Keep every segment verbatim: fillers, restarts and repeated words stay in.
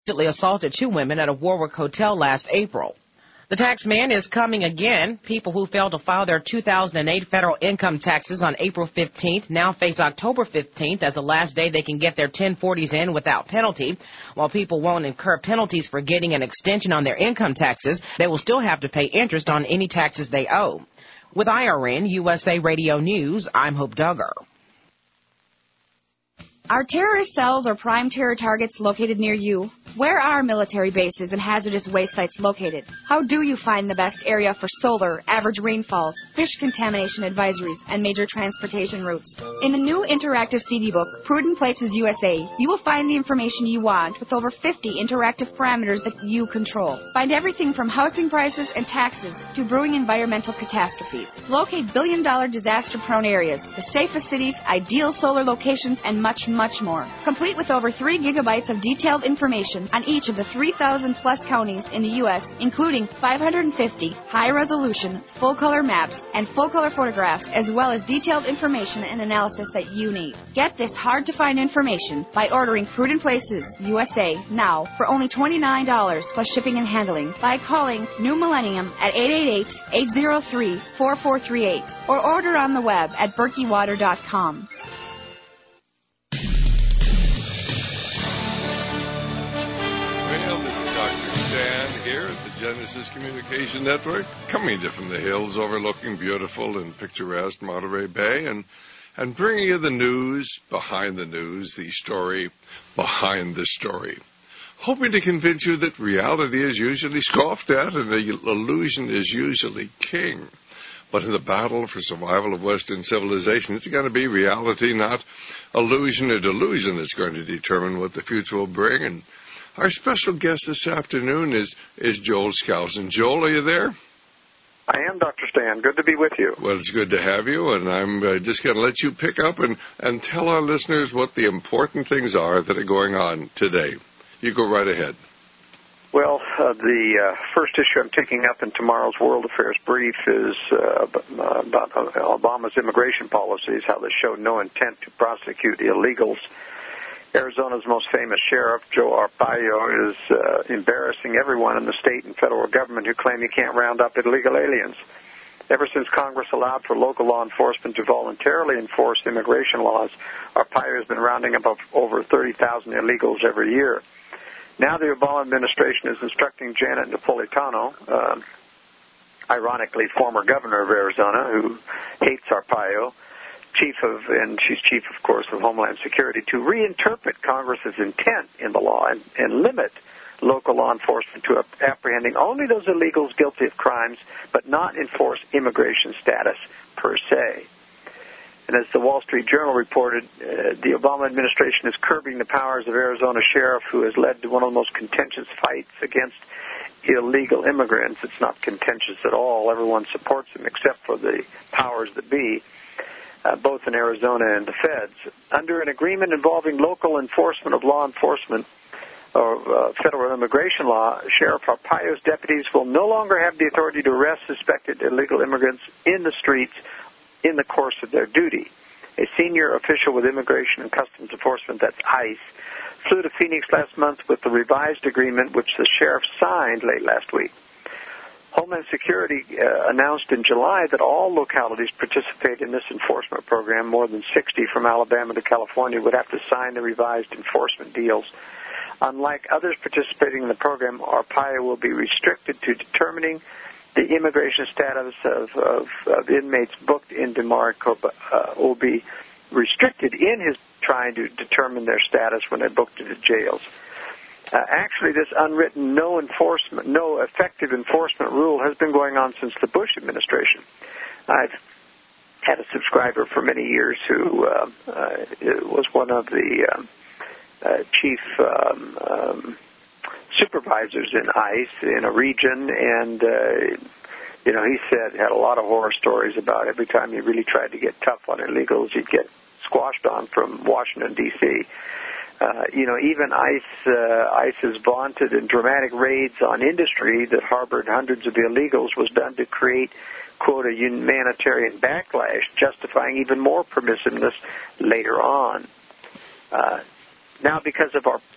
assaulted two women at a Warwick hotel last April. The tax man is coming again. People who failed to file their two thousand eight federal income taxes on April fifteenth now face October fifteenth as the last day they can get their ten forties in without penalty. While people won't incur penalties for getting an extension on their income taxes, they will still have to pay interest on any taxes they owe. With I R N U S A Radio News, I'm Hope Duggar. Are terrorist cells or prime terror targets located near you? Where are military bases and hazardous waste sites located? How do you find the best area for solar, average rainfalls, fish contamination advisories, and major transportation routes? In the new interactive C D book, Prudent Places U S A, you will find the information you want with over fifty interactive parameters that you control. Find everything from housing prices and taxes to brewing environmental catastrophes. Locate billion-dollar disaster-prone areas, the safest cities, ideal solar locations, and much, much more. Complete with over three gigabytes of detailed information on each of the three thousand plus counties in the U S, including five hundred fifty high-resolution, full-color maps and full-color photographs, as well as detailed information and analysis that you need. Get this hard-to-find information by ordering Prudent Places U S A now for only twenty-nine dollars plus shipping and handling by calling New Millennium at eight eight eight, eight zero three, four four three eight or order on the web at berkey water dot com. Here at the Genesis Communication Network, coming to from the hills overlooking beautiful and picturesque Monterey Bay, and and bringing you the news behind the news, the story behind the story. Hoping to convince you that reality is usually scoffed at and the illusion is usually king. But in the battle for survival of Western civilization, it's going to be reality, not illusion or delusion, that's going to determine what the future will bring. And our special guest this afternoon is, is Joel Skousen. Joel, are you there? I am, Doctor Stan. Good to be with you. Well, it's good to have you, and I'm uh, just going to let you pick up and, and tell our listeners what the important things are that are going on today. You go right ahead. Well, uh, the uh, first issue I'm taking up in tomorrow's World Affairs Brief is uh, about Obama's immigration policies, how they show no intent to prosecute illegals. Arizona's most famous sheriff, Joe Arpaio, is uh, embarrassing everyone in the state and federal government who claim he can't round up illegal aliens. Ever since Congress allowed for local law enforcement to voluntarily enforce immigration laws, Arpaio has been rounding up over thirty thousand illegals every year. Now the Obama administration is instructing Janet Napolitano, uh, ironically former governor of Arizona, who hates Arpaio, chief of, and she's chief, of course, of Homeland Security, to reinterpret Congress's intent in the law and, and limit local law enforcement to apprehending only those illegals guilty of crimes, but not enforce immigration status per se. And as the Wall Street Journal reported, uh, the Obama administration is curbing the powers of Arizona sheriff, who has led to one of the most contentious fights against illegal immigrants. It's not contentious at all. Everyone supports him except for the powers that be. Uh, both in Arizona and the feds. Under an agreement involving local enforcement of law enforcement or uh, federal immigration law, Sheriff Arpaio's deputies will no longer have the authority to arrest suspected illegal immigrants in the streets in the course of their duty. A senior official with Immigration and Customs Enforcement, that's ICE, flew to Phoenix last month with the revised agreement, which the sheriff signed late last week. Homeland Security uh, announced in July that all localities participate in this enforcement program. More than sixty from Alabama to California would have to sign the revised enforcement deals. Unlike others participating in the program, Arpaio will be restricted to determining the immigration status of, of, of inmates booked into Maricopa. Uh, will be restricted in his trying to determine their status when they're booked into jails. Uh, actually, this unwritten no enforcement, no effective enforcement rule has been going on since the Bush administration. I've had a subscriber for many years who uh, uh, was one of the um, uh, chief um, um, supervisors in ICE in a region, and uh, you know, he said had a lot of horror stories about every time he really tried to get tough on illegals, he'd get squashed on from Washington, D C Uh, you know, even ICE, uh, ICE's vaunted and dramatic raids on industry that harbored hundreds of illegals was done to create, quote, a humanitarian backlash, justifying even more permissiveness later on. Uh, now, because of our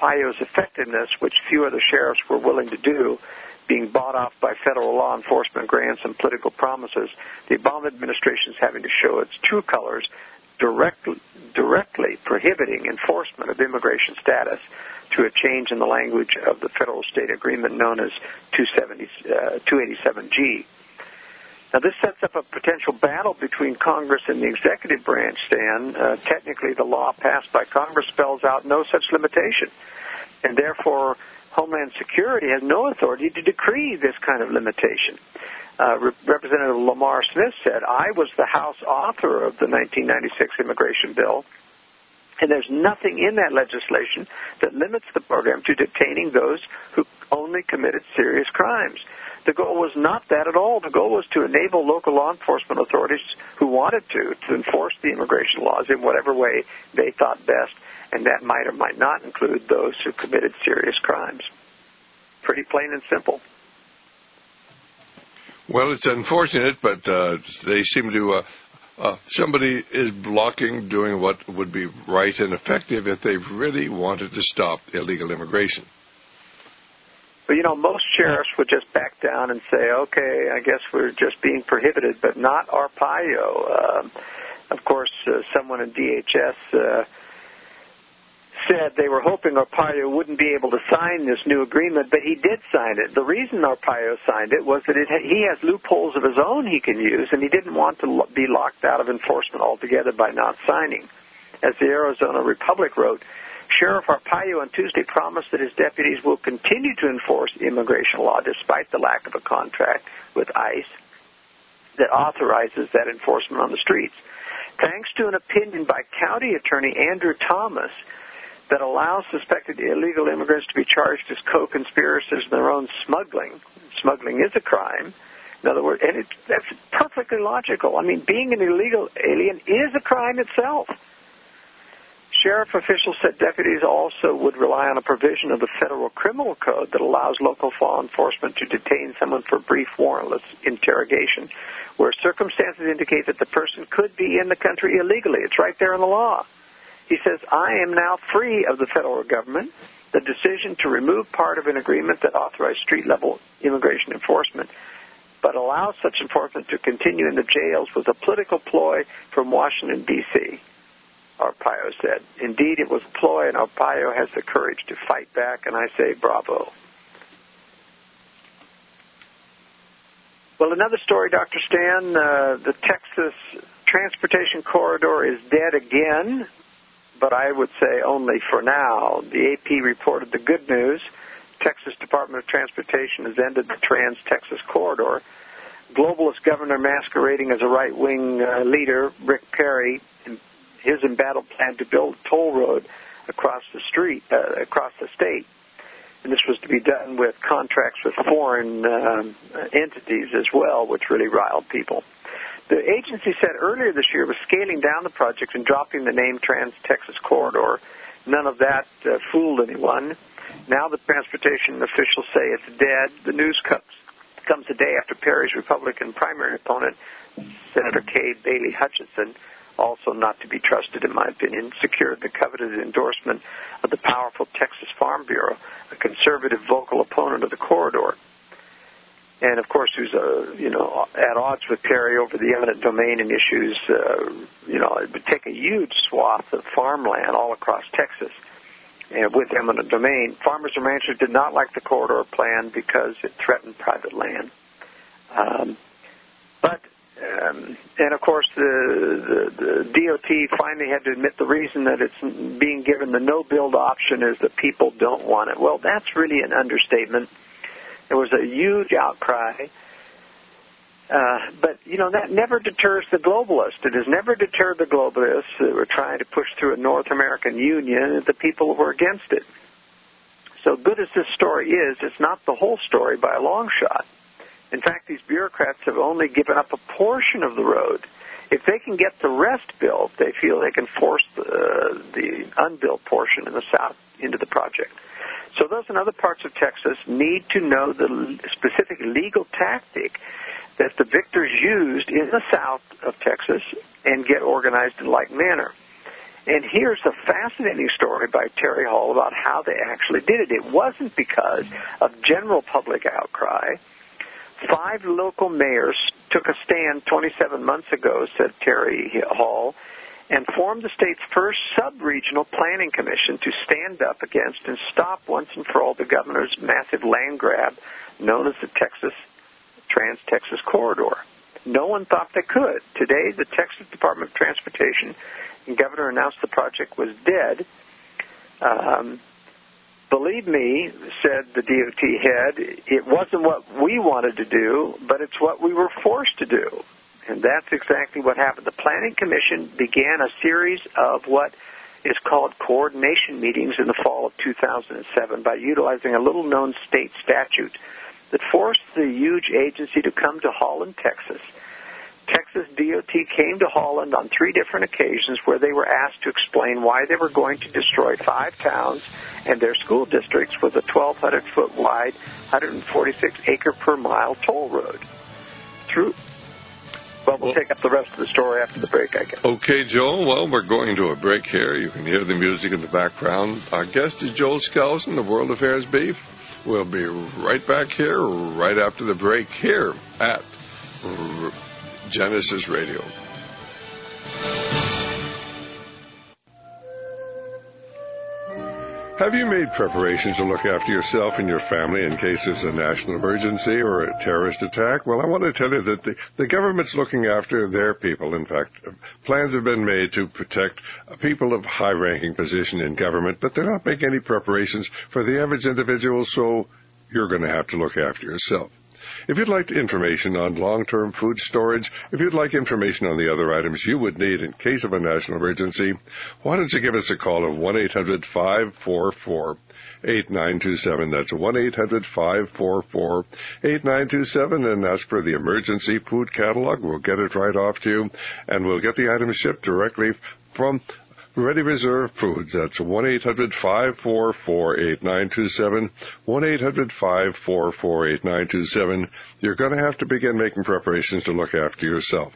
Arpaio's effectiveness, which few other sheriffs were willing to do, being bought off by federal law enforcement grants and political promises, the Obama administration is having to show its true colors, directly, directly prohibiting enforcement of immigration status through a change in the language of the federal-state agreement known as two eighty-seven G. Now, this sets up a potential battle between Congress and the executive branch, Stan. Uh, technically, the law passed by Congress spells out no such limitation, and therefore Homeland Security has no authority to decree this kind of limitation. Uh, Re- Representative Lamar Smith said, I was the House author of the nineteen ninety-six immigration bill, and there's nothing in that legislation that limits the program to detaining those who only committed serious crimes. The goal was not that at all. The goal was to enable local law enforcement authorities who wanted to, to enforce the immigration laws in whatever way they thought best, and that might or might not include those who committed serious crimes. Pretty plain and simple. Well, it's unfortunate, but uh, they seem to, uh, uh, somebody is blocking doing what would be right and effective if they really wanted to stop illegal immigration. But, you know, most sheriffs would just back down and say, okay, I guess we're just being prohibited, but not Arpaio. Uh, of course, uh, someone in D H S uh, said they were hoping Arpaio wouldn't be able to sign this new agreement, but he did sign it. The reason Arpaio signed it was that it, he has loopholes of his own he can use, and he didn't want to lo- be locked out of enforcement altogether by not signing. As the Arizona Republic wrote, Sheriff Arpaio on Tuesday promised that his deputies will continue to enforce immigration law despite the lack of a contract with ICE that authorizes that enforcement on the streets. Thanks to an opinion by County Attorney Andrew Thomas that allows suspected illegal immigrants to be charged as co-conspirators in their own smuggling. Smuggling is a crime. In other words, and it, that's perfectly logical. I mean, being an illegal alien is a crime itself. Sheriff officials said deputies also would rely on a provision of the federal criminal code that allows local law enforcement to detain someone for brief warrantless interrogation, where circumstances indicate that the person could be in the country illegally. It's right there in the law. He says, I am now free of the federal government. The decision to remove part of an agreement that authorized street-level immigration enforcement but allows such enforcement to continue in the jails was a political ploy from Washington, D C, Arpaio said. Indeed, it was a ploy, and Arpaio has the courage to fight back, and I say bravo. Well, another story, Doctor Stan, uh, the Texas transportation corridor is dead again, but I would say only for now. The A P reported the good news. Texas Department of Transportation has ended the Trans-Texas corridor. Globalist governor masquerading as a right-wing uh, leader, Rick Perry, his embattled plan to build a toll road across the street, uh, across the state. And this was to be done with contracts with foreign um, entities as well, which really riled people. The agency said earlier this year it was scaling down the project and dropping the name Trans-Texas Corridor. None of that uh, fooled anyone. Now the transportation officials say it's dead. The news comes, comes a day after Perry's Republican primary opponent, Senator Kay Bailey Hutchinson, also not to be trusted in my opinion, secured the coveted endorsement of the powerful Texas Farm Bureau, a conservative vocal opponent of the corridor. And, of course, who's, uh, you know, at odds with Perry over the eminent domain and issues. Uh, you know, it would take a huge swath of farmland all across Texas. And with eminent domain, farmers and ranchers did not like the corridor plan because it threatened private land. Um, but, um, and, of course, the, the, the D O T finally had to admit the reason that it's being given the no-build option is that people don't want it. Well, that's really an understatement. There was a huge outcry. Uh, but, you know, that never deters the globalists. It has never deterred the globalists that were trying to push through a North American Union, the people who were against it. So good as this story is, it's not the whole story by a long shot. In fact, these bureaucrats have only given up a portion of the road. If they can get the rest built, they feel they can force the, the unbuilt portion in the south into the project. So those in other parts of Texas need to know the specific legal tactic that the victors used in the south of Texas and get organized in like manner. And here's a fascinating story by Terry Hall about how they actually did it. It wasn't because of general public outcry. Five local mayors took a stand twenty-seven months ago, said Terry Hall, and formed the state's first sub-regional planning commission to stand up against and stop once and for all the governor's massive land grab known as the Texas Trans-Texas Corridor. No one thought they could. Today, the Texas Department of Transportation and governor announced the project was dead. Um, believe me, said the D O T head, it wasn't what we wanted to do, but it's what we were forced to do. And that's exactly what happened. The Planning Commission began a series of what is called coordination meetings in the fall of two thousand seven by utilizing a little-known state statute that forced the huge agency to come to Holland, Texas. Texas D O T came to Holland on three different occasions where they were asked to explain why they were going to destroy five towns and their school districts with a twelve hundred foot wide, one hundred forty-six acre per mile toll road. Through Well, we'll take up the rest of the story after the break, I guess. Okay, Joel. Well, we're going to a break here. You can hear the music in the background. Our guest is Joel Skousen of World Affairs Beef. We'll be right back here right after the break here at R- Genesis Radio. Have you made preparations to look after yourself and your family in case there's a national emergency or a terrorist attack? Well, I want to tell you that the, the government's looking after their people. In fact, plans have been made to protect people of high-ranking position in government, but they're not making any preparations for the average individual, so you're going to have to look after yourself. If you'd like information on long-term food storage, if you'd like information on the other items you would need in case of a national emergency, why don't you give us a call at one eight hundred five four four eight nine two seven. That's one eight hundred five four four eight nine two seven, and ask for the emergency food catalog. We'll get it right off to you, and we'll get the items shipped directly from Ready Reserve Foods. That's one eight hundred five four four eight nine two seven, one eight hundred five four four eight nine two seven. You're going to have to begin making preparations to look after yourself.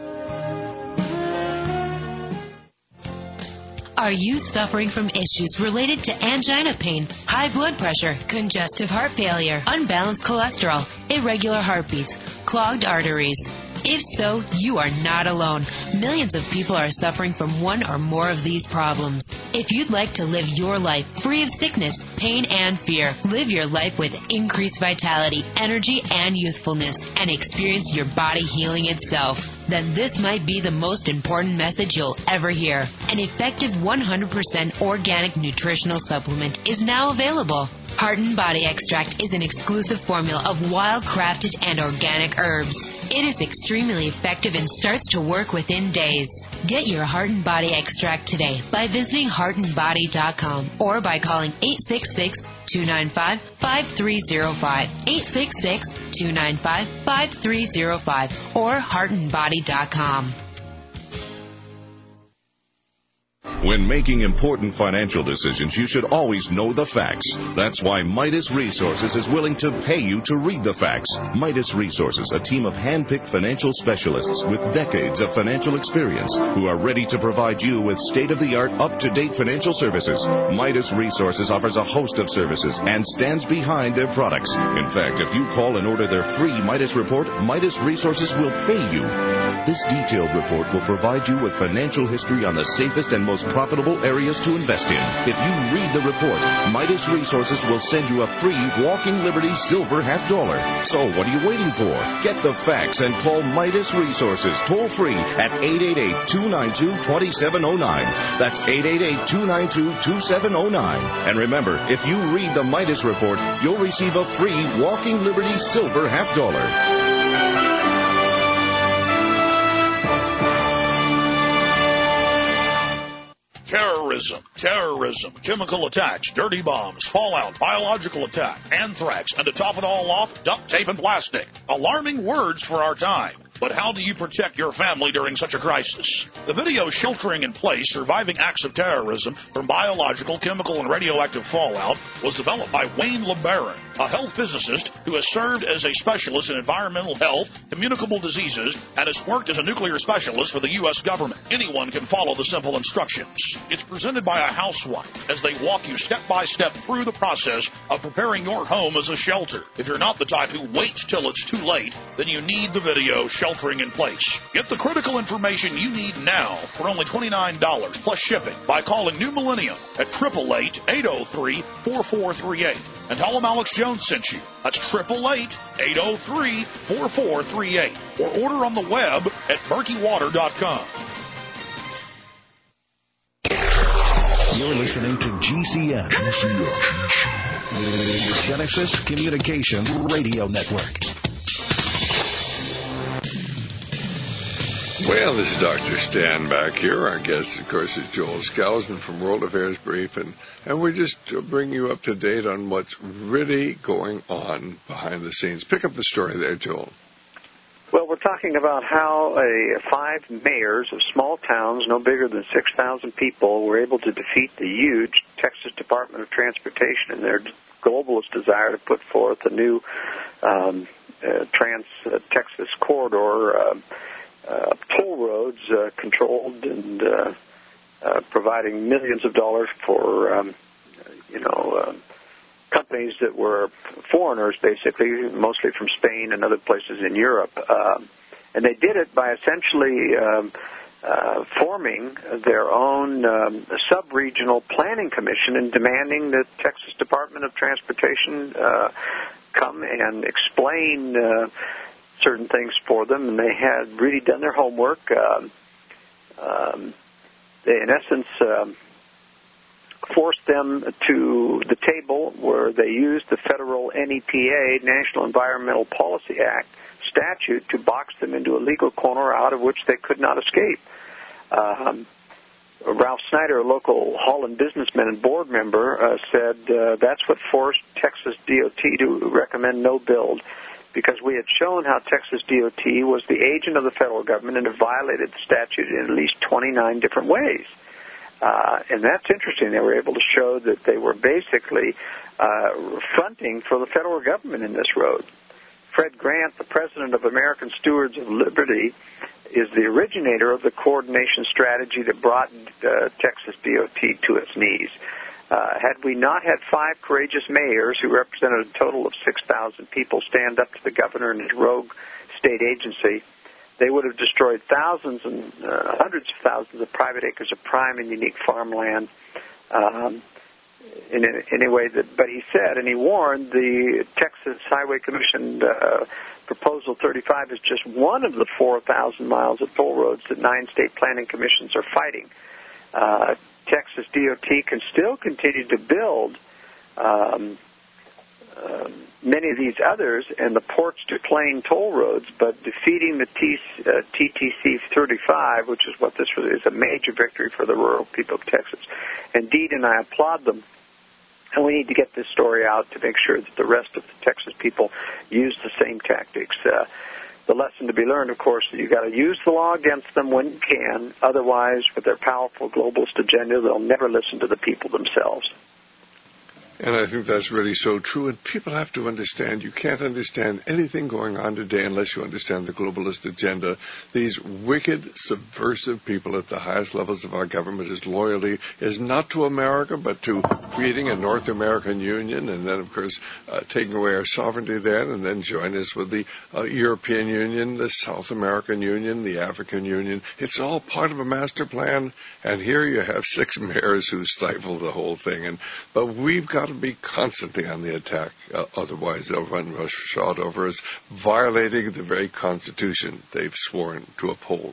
Are you suffering from issues related to angina pain, high blood pressure, congestive heart failure, unbalanced cholesterol, irregular heartbeats, clogged arteries? If so, you are not alone. Millions of people are suffering from one or more of these problems. If you'd like to live your life free of sickness, pain, and fear, live your life with increased vitality, energy, and youthfulness, and experience your body healing itself, then this might be the most important message you'll ever hear. An effective one hundred percent organic nutritional supplement is now available. Heart and Body Extract is an exclusive formula of wild-crafted and organic herbs. It is extremely effective and starts to work within days. Get your Heart and Body Extract today by visiting heart and body dot com or by calling eight six six, two nine five, five three zero five, eight six six, two nine five, five three zero five, or heart and body dot com. When making important financial decisions, you should always know the facts. That's why Midas Resources is willing to pay you to read the facts. Midas Resources, a team of hand-picked financial specialists with decades of financial experience who are ready to provide you with state-of-the-art, up-to-date financial services. Midas Resources offers a host of services and stands behind their products. In fact, if you call and order their free Midas report, Midas Resources will pay you. This detailed report will provide you with financial history on the safest and most profitable areas to invest in. If you read the report, Midas Resources will send you a free Walking Liberty silver half dollar. So what are you waiting for? Get the facts and call Midas Resources toll free at eight eight eight, two nine two, two seven zero nine. That's eight eight eight, two nine two, two seven zero nine. And remember, if you read the Midas report, you'll receive a free Walking Liberty silver half dollar. Terrorism, terrorism, chemical attacks, dirty bombs, fallout, biological attack, anthrax, and to top it all off, duct tape and plastic. Alarming words for our time. But how do you protect your family during such a crisis? The video Sheltering in Place, Surviving Acts of Terrorism from Biological, Chemical, and Radioactive Fallout was developed by Wayne LeBaron, a health physicist who has served as a specialist in environmental health, communicable diseases, and has worked as a nuclear specialist for the U S government. Anyone can follow the simple instructions. It's presented by a housewife as they walk you step by step through the process of preparing your home as a shelter. If you're not the type who waits till it's too late, then you need the video Sheltering in Place. Get the critical information you need now for only twenty-nine dollars plus shipping by calling New Millennium at eight eight eight, eight oh three, four four three eight. And tell them Alex Jones sent you. That's eight eight eight, eight oh three, four four three eight. Or order on the web at murky water dot com. You're listening to G C N, the Genesis Communication Radio Network. Well, this is Doctor Stan back here. Our guest, of course, is Joel Skousen from World Affairs Brief, and, and we're just bringing you up to date on what's really going on behind the scenes. Pick up the story there, Joel. Well, we're talking about how a five mayors of small towns, no bigger than six thousand people, were able to defeat the huge Texas Department of Transportation in their globalist desire to put forth a new um, uh, Trans-Texas uh, corridor, uh, uh, toll roads uh, controlled and uh, uh, providing millions of dollars for, um, you know, uh, companies that were foreigners, basically, mostly from Spain and other places in Europe. Um, and they did it by essentially um, uh, forming their own um, sub-regional planning commission and demanding that Texas Department of Transportation uh, come and explain uh, certain things for them. And they had really done their homework. Um, um, they, in essence, um, forced them to the table where they used the federal N E P A, National Environmental Policy Act, statute to box them into a legal corner out of which they could not escape. Um, Ralph Snyder, a local Holland businessman and board member, uh, said uh, that's what forced Texas D O T to recommend no build, because we had shown how Texas D O T was the agent of the federal government and had violated the statute in at least twenty-nine different ways. Uh, and that's interesting. They were able to show that they were basically uh, fronting for the federal government in this road. Fred Grant, the president of American Stewards of Liberty, is the originator of the coordination strategy that brought uh, Texas D O T to its knees. Uh, had we not had five courageous mayors who represented a total of six thousand people stand up to the governor and his rogue state agency, they would have destroyed thousands and uh, hundreds of thousands of private acres of prime and unique farmland. Um, in any way that, but he said, and he warned, the Texas Highway Commission uh, Proposal thirty-five is just one of the four thousand miles of toll roads that nine state planning commissions are fighting. Uh, Texas D O T can still continue to build um, uh, many of these others and the ports to plain toll roads, but defeating the T, uh, T T C thirty-five, which is what this was, is a major victory for the rural people of Texas. Indeed, and I applaud them. And we need to get this story out to make sure that the rest of the Texas people use the same tactics. Uh, the lesson to be learned, of course, is you've got to use the law against them when you can. Otherwise, with their powerful globalist agenda, they'll never listen to the people themselves. And I think that's really so true. And people have to understand, you can't understand anything going on today unless you understand the globalist agenda. These wicked, subversive people at the highest levels of our government, his loyalty is not to America, but to creating a North American Union, and then, of course, uh, taking away our sovereignty then, and then join us with the uh, European Union, the South American Union, the African Union. It's all part of a master plan, and here you have six mayors who stifle the whole thing. And But we've got to be constantly on the attack, uh, otherwise they'll run roughshod over us, violating the very Constitution they've sworn to uphold.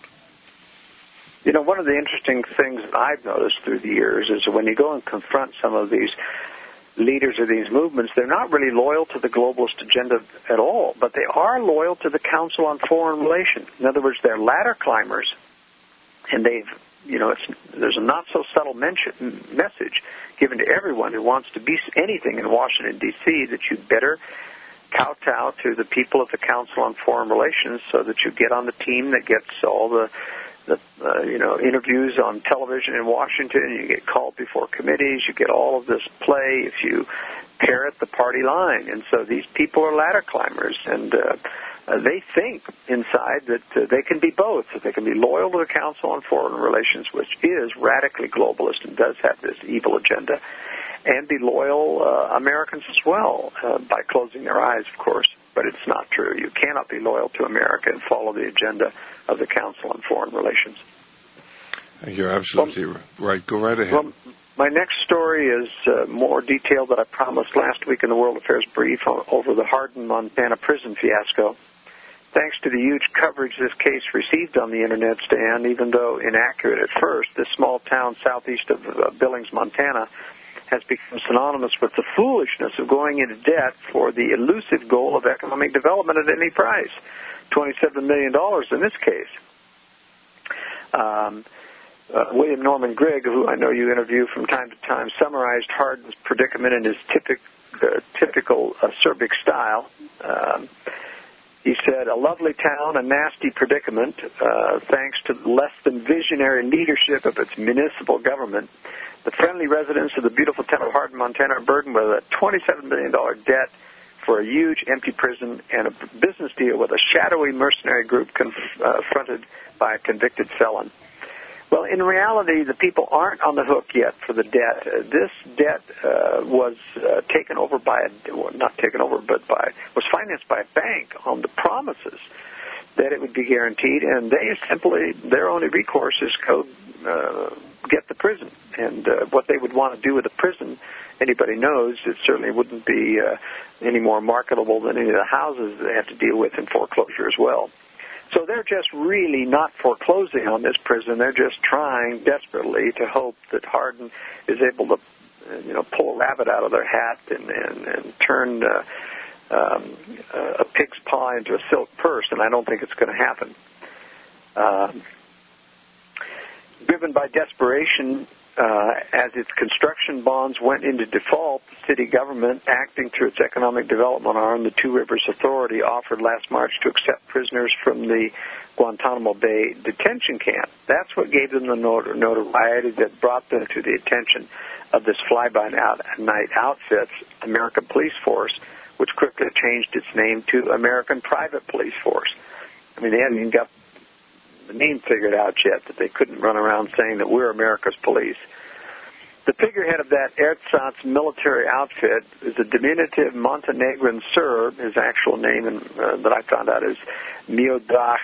You know, one of the interesting things that I've noticed through the years is when you go and confront some of these leaders of these movements, they're not really loyal to the globalist agenda at all, but they are loyal to the Council on Foreign Relations. In other words, they're ladder climbers, and they've You know, it's, there's a not-so-subtle mention, message given to everyone who wants to be anything in Washington, D C, that you better kowtow to the people of the Council on Foreign Relations so that you get on the team that gets all the, the uh, you know, interviews on television in Washington. You get called before committees. You get all of this play if you parrot the party line. And so these people are ladder climbers, and uh, uh, they think inside that uh, they can be both, that they can be loyal to the Council on Foreign Relations, which is radically globalist and does have this evil agenda, and be loyal uh, Americans as well, uh, by closing their eyes, of course. But it's not true. You cannot be loyal to America and follow the agenda of the Council on Foreign Relations. You're absolutely well, right. Go right ahead. Well, my next story is uh, more detailed than I promised last week in the World Affairs Brief on, over the Hardin, Montana prison fiasco. Thanks to the huge coverage this case received on the Internet, Stan, even though inaccurate at first, this small town southeast of uh, Billings, Montana, has become synonymous with the foolishness of going into debt for the elusive goal of economic development at any price, twenty-seven million dollars in this case. Um, uh, William Norman Grigg, who I know you interview from time to time, summarized Hardin's predicament in his typic, uh, typical acerbic style. Um, He said, a lovely town, a nasty predicament, uh, thanks to the less than visionary leadership of its municipal government. The friendly residents of the beautiful town of Hardin, Montana, are burdened with a twenty-seven million dollars debt for a huge empty prison and a business deal with a shadowy mercenary group confronted by a convicted felon. Well, in reality, the people aren't on the hook yet for the debt. Uh, this debt uh, was uh, taken over by a, well, not taken over, but by was financed by a bank on the promises that it would be guaranteed, and they simply, their only recourse is go uh, get the prison. And uh, what they would want to do with the prison, anybody knows, it certainly wouldn't be uh, any more marketable than any of the houses they have to deal with in foreclosure as well. So they're just really not foreclosing on this prison. They're just trying desperately to hope that Hardin is able to, you know, pull a rabbit out of their hat and, and, and turn uh, um, a pig's paw into a silk purse, and I don't think it's going to happen. Um, driven by desperation, uh, as its construction bonds went into default, the city government, acting through its economic development arm, the Two Rivers Authority, offered last March to accept prisoners from the Guantanamo Bay detention camp. That's what gave them the not- notoriety that brought them to the attention of this fly-by-night outfit's American Police Force, which quickly changed its name to American Private Police Force. I mean, they hadn't even got the name figured out yet, that they couldn't run around saying that we're America's police. The figurehead of that ersatz military outfit is a diminutive Montenegrin Serb. His actual name in, uh, that I found out is Miodrag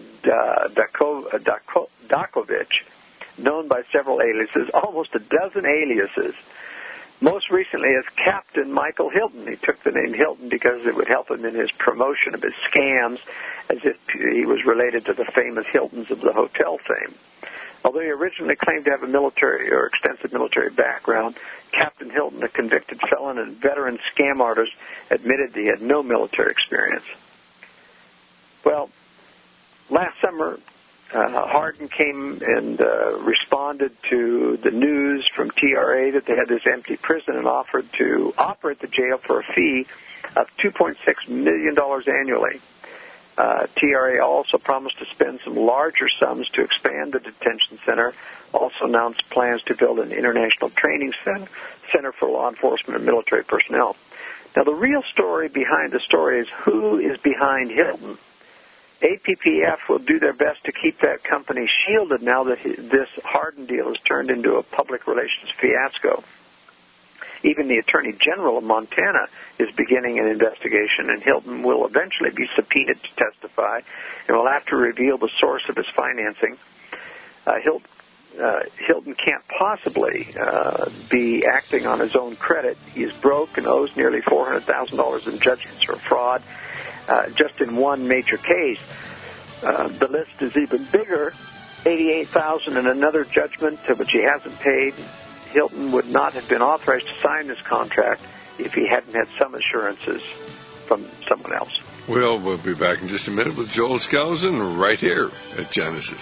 Dakovic, known by several aliases, almost a dozen aliases. Most recently as Captain Michael Hilton. He took the name Hilton because it would help him in his promotion of his scams, as if he was related to the famous Hiltons of the hotel fame. Although he originally claimed to have a military or extensive military background, Captain Hilton, a convicted felon and veteran scam artist, admitted that he had no military experience. Well, last summer, Uh, Hardin came and uh, responded to the news from T R A that they had this empty prison and offered to operate the jail for a fee of two point six million dollars annually. Uh, T R A also promised to spend some larger sums to expand the detention center, also announced plans to build an international training center, center for law enforcement and military personnel. Now, the real story behind the story is who is behind Hilton. A P P F will do their best to keep that company shielded now that this Hardin deal has turned into a public relations fiasco. Even the Attorney General of Montana is beginning an investigation, and Hilton will eventually be subpoenaed to testify and will have to reveal the source of his financing. Uh, Hilton, uh, Hilton can't possibly uh, be acting on his own credit. He is broke and owes nearly four hundred thousand dollars in judgments for fraud. Uh, just in one major case. Uh, the list is even bigger, eighty-eight thousand dollars in another judgment to which he hasn't paid. Hilton would not have been authorized to sign this contract if he hadn't had some assurances from someone else. Well, we'll be back in just a minute with Joel Skousen right here at Genesis.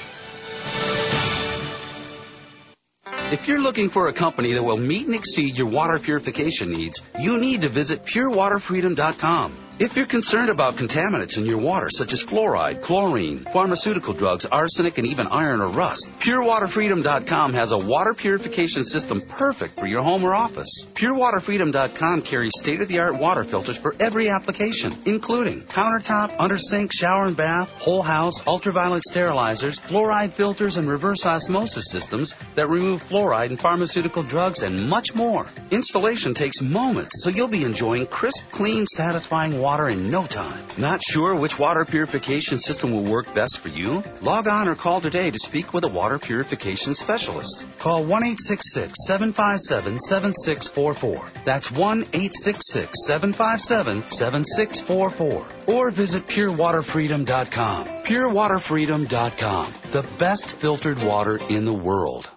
If you're looking for a company that will meet and exceed your water purification needs, you need to visit Pure Water Freedom dot com. If you're concerned about contaminants in your water, such as fluoride, chlorine, pharmaceutical drugs, arsenic, and even iron or rust, Pure Water Freedom dot com has a water purification system perfect for your home or office. Pure Water Freedom dot com carries state-of-the-art water filters for every application, including countertop, under sink, shower and bath, whole house, ultraviolet sterilizers, fluoride filters, and reverse osmosis systems that remove fluoride and pharmaceutical drugs, and much more. Installation takes moments, so you'll be enjoying crisp, clean, satisfying water in no time. Not sure which water purification system will work best for you? Log on or call today to speak with a water purification specialist. Call one eight six six, seven five seven, seven six four four. That's one eight six six, seven five seven, seven six four four. Or visit Pure Water Freedom dot com. Pure Water Freedom dot com, the best filtered water in the world.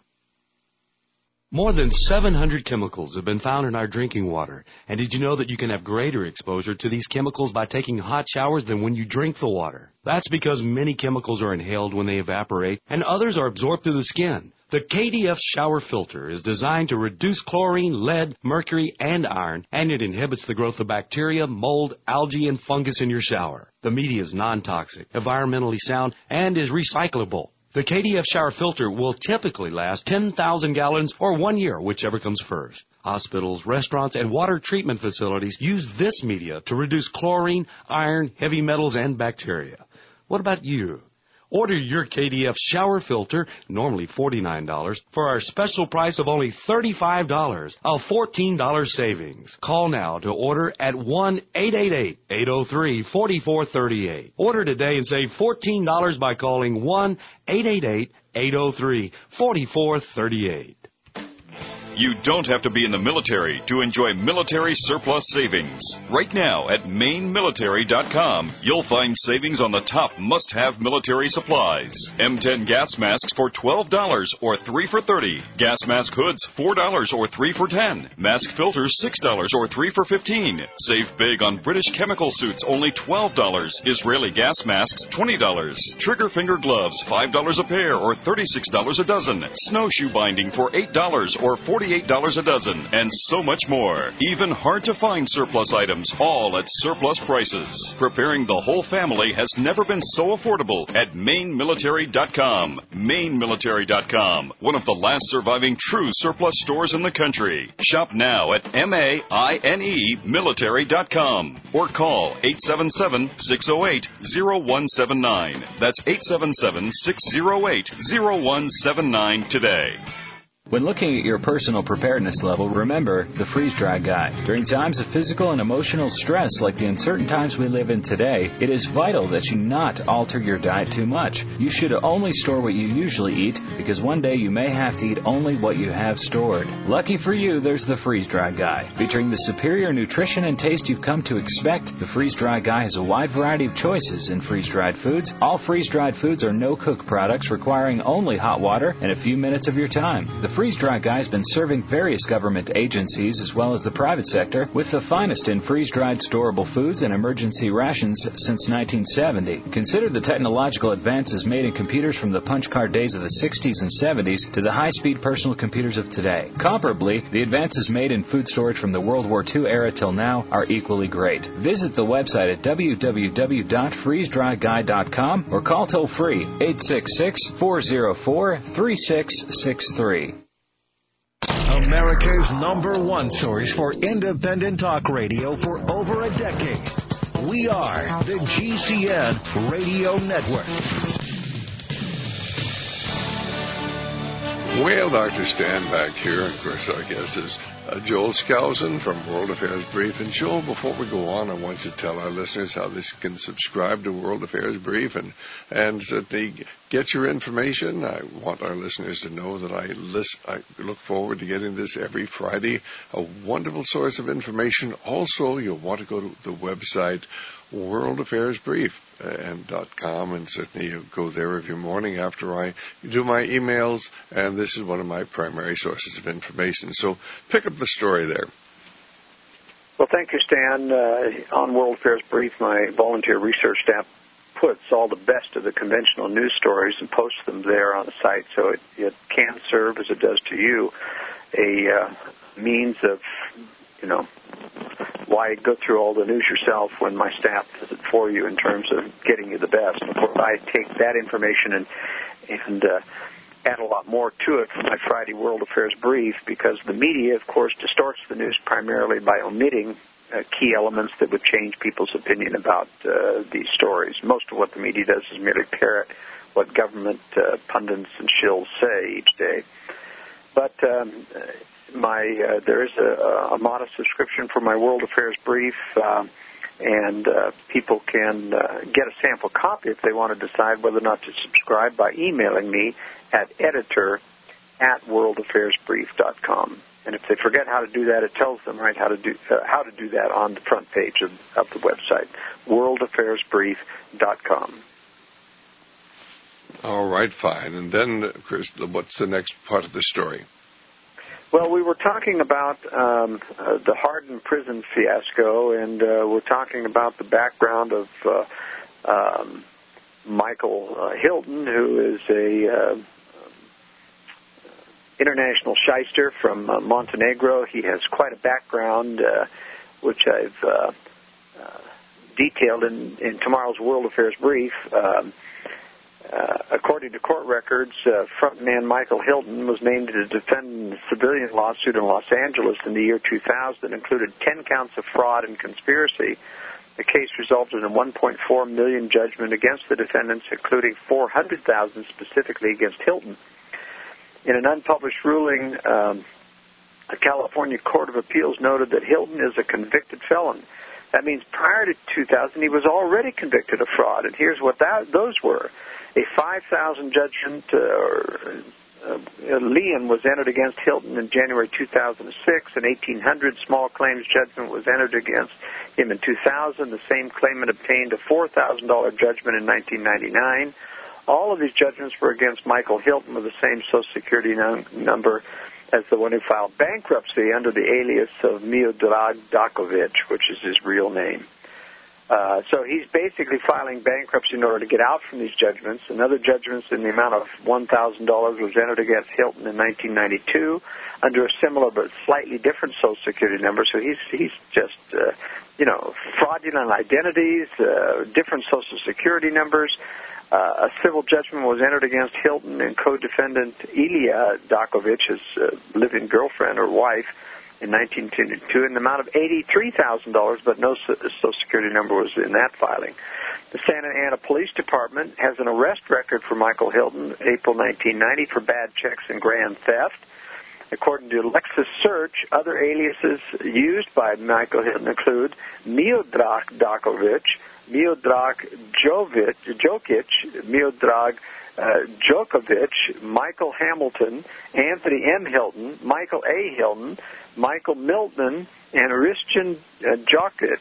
More than seven hundred chemicals have been found in our drinking water. And did you know that you can have greater exposure to these chemicals by taking hot showers than when you drink the water? That's because many chemicals are inhaled when they evaporate, and others are absorbed through the skin. The K D F shower filter is designed to reduce chlorine, lead, mercury, and iron, and it inhibits the growth of bacteria, mold, algae, and fungus in your shower. The media is non-toxic, environmentally sound, and is recyclable. The K D F shower filter will typically last ten thousand gallons or one year, whichever comes first. Hospitals, restaurants, and water treatment facilities use this media to reduce chlorine, iron, heavy metals, and bacteria. What about you? Order your K D F shower filter, normally forty-nine dollars, for our special price of only thirty-five dollars, a fourteen dollars savings. Call now to order at one eight eight eight, eight oh three, four four three eight. Order today and save fourteen dollars by calling one eight eight eight, eight oh three, four four three eight. You don't have to be in the military to enjoy military surplus savings. Right now at Maine Military dot com, you'll find savings on the top must-have military supplies. M ten gas masks for twelve dollars or three for thirty dollars. Gas mask hoods four dollars or three for ten dollars. Mask filters six dollars or three for fifteen dollars. Save big on British chemical suits, only twelve dollars. Israeli gas masks twenty dollars. Trigger finger gloves five dollars a pair or thirty-six dollars a dozen. Snowshoe binding for eight dollars or forty-eight dollars a dozen, and so much more. Even hard-to-find surplus items, all at surplus prices. Preparing the whole family has never been so affordable at Maine Military dot com. Maine Military dot com, one of the last surviving true surplus stores in the country. Shop now at M A I N E Military dot com or call eight seven seven, six oh eight, oh one seven nine. That's eight seven seven, six oh eight, oh one seven nine today. When looking at your personal preparedness level, remember the freeze-dry guide. During times of physical and emotional stress like the uncertain times we live in today, it is vital that you not alter your diet too much. You should only store what you usually eat because one day you may have to eat only what you have stored. Lucky for you, there's the freeze-dry guide. Featuring the superior nutrition and taste you've come to expect, the freeze-dry guide has a wide variety of choices in freeze-dried foods. All freeze-dried foods are no-cook products requiring only hot water and a few minutes of your time. The Freeze-Dry Guy has been serving various government agencies as well as the private sector with the finest in freeze-dried storable foods and emergency rations since nineteen seventy. Consider the technological advances made in computers from the punch card days of the sixties and seventies to the high-speed personal computers of today. Comparably, the advances made in food storage from the World War Two era till now are equally great. Visit the website at w w w dot freeze dry guy dot com or call toll-free eight six six, four oh four, three six six three. America's number one source for independent talk radio for over a decade. We are the G C N Radio Network. Well, Doctor Stan back here, and of course our guest is uh, Joel Skousen from World Affairs Brief. And Joel, before we go on, I want you to tell our listeners how they can subscribe to World Affairs Brief and and that they get your information. I want our listeners to know that I list, I look forward to getting this every Friday, a wonderful source of information. Also, you'll want to go to the website World Affairs Brief and dot com, and certainly you go there every morning after I do my emails, and this is one of my primary sources of information. So pick up the story there. Well, thank you, Stan. Uh, on World Affairs Brief, my volunteer research staff puts all the best of the conventional news stories and posts them there on the site, so it, it can serve, as it does to you, a uh, means of, you know, why go through all the news yourself when my staff does it for you in terms of getting you the best? Of course, I take that information and and uh, add a lot more to it for my Friday World Affairs Brief, because the media, of course, distorts the news primarily by omitting uh, key elements that would change people's opinion about uh, these stories. Most of what the media does is merely parrot what government uh, pundits and shills say each day. But um, my uh, there is a, a modest subscription for my World Affairs Brief, uh, and uh, people can uh, get a sample copy if they want to decide whether or not to subscribe by emailing me at editor at world affairs brief dot com. And if they forget how to do that, it tells them right how to do uh, how to do that on the front page of, of the website, world affairs brief dot com. All right, fine. And then, Chris, what's the next part of the story? Well, we were talking about um, uh, the Hardin prison fiasco, and uh, we're talking about the background of uh, um, Michael uh, Hilton, who is a uh, international shyster from uh, Montenegro. He has quite a background, uh, which I've uh, uh, detailed in, in tomorrow's World Affairs Brief. Um, Uh, according to court records, uh, frontman Michael Hilton was named to defend a civilian lawsuit in Los Angeles in the year two thousand that included ten counts of fraud and conspiracy. The case resulted in a one point four million dollars judgment against the defendants, including four hundred thousand dollars specifically against Hilton. In an unpublished ruling, um, a California Court of Appeals noted that Hilton is a convicted felon. That means prior to two thousand, he was already convicted of fraud, and here's what that, those were. A five thousand dollars judgment, uh, or, uh, lien was entered against Hilton in January two thousand six. An eighteen hundred small claims judgment was entered against him in two thousand. The same claimant obtained a four thousand dollars judgment in nineteen ninety-nine. All of these judgments were against Michael Hilton with the same Social Security num- number as the one who filed bankruptcy under the alias of Miodrag Dakovic, which is his real name. Uh, so he's basically filing bankruptcy in order to get out from these judgments. Another judgment in the amount of one thousand dollars was entered against Hilton in nineteen ninety-two under a similar but slightly different Social Security number. So he's he's just, uh, you know, fraudulent identities, uh, different Social Security numbers. Uh, a civil judgment was entered against Hilton and co-defendant Ilya Dakovic, his uh, living girlfriend or wife, in nineteen ninety-two in the amount of eighty-three thousand dollars, but no Social Security number was in that filing. The Santa Ana Police Department has an arrest record for Michael Hilton, April nineteen ninety, for bad checks and grand theft. According to Lexis Search, other aliases used by Michael Hilton include Miodrag Dakovic, Miodrag Jovic, Jokic, Miodrag Uh, Djokovic, Michael Hamilton, Anthony M. Hilton, Michael A. Hilton, Michael Milton, and Christian uh, Jokic.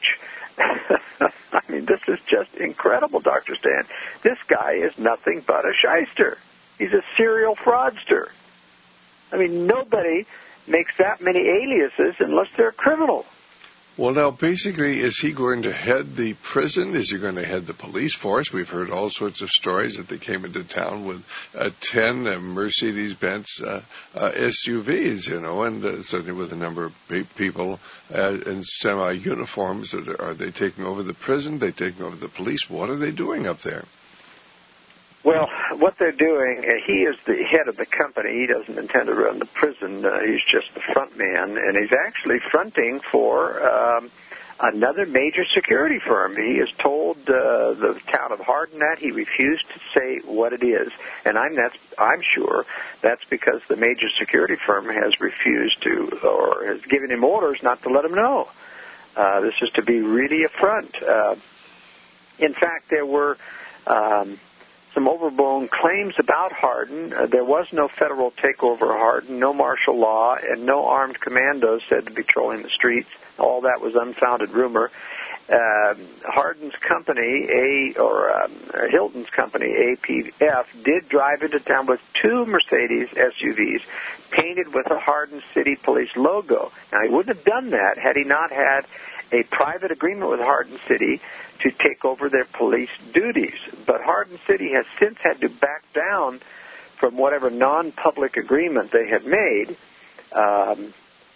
I mean, this is just incredible, Doctor Stan. This guy is nothing but a shyster. He's a serial fraudster. I mean, nobody makes that many aliases unless they're a criminal. Well, now, basically, is he going to head the prison? Is he going to head the police force? We've heard all sorts of stories that they came into town with uh, ten uh, Mercedes-Benz uh, uh, S U Vs, you know, and uh, certainly with a number of pe- people uh, in semi-uniforms. Are they taking over the prison? Are they taking over the police? What are they doing up there? Well, what they're doing, uh, he is the head of the company. He doesn't intend to run the prison. Uh, he's just the front man, and he's actually fronting for um, another major security firm. He has told uh, the town of Hardin that he refused to say what it is, and I'm that's I'm sure that's because the major security firm has refused to, or has given him orders not to let him know. Uh, this is to be really a front. Uh, in fact, there were Um, some overblown claims about Hardin. Uh, there was no federal takeover of Hardin, no martial law, and no armed commandos said to be patrolling the streets. All that was unfounded rumor. Uh, Hardin's company, A or um, Hilton's company, A P F, did drive into town with two Mercedes S U Vs painted with a Hardin City Police logo. Now, he wouldn't have done that had he not had a private agreement with Hardin City to take over their police duties. But Hardin City has since had to back down from whatever non-public agreement they had made. Um,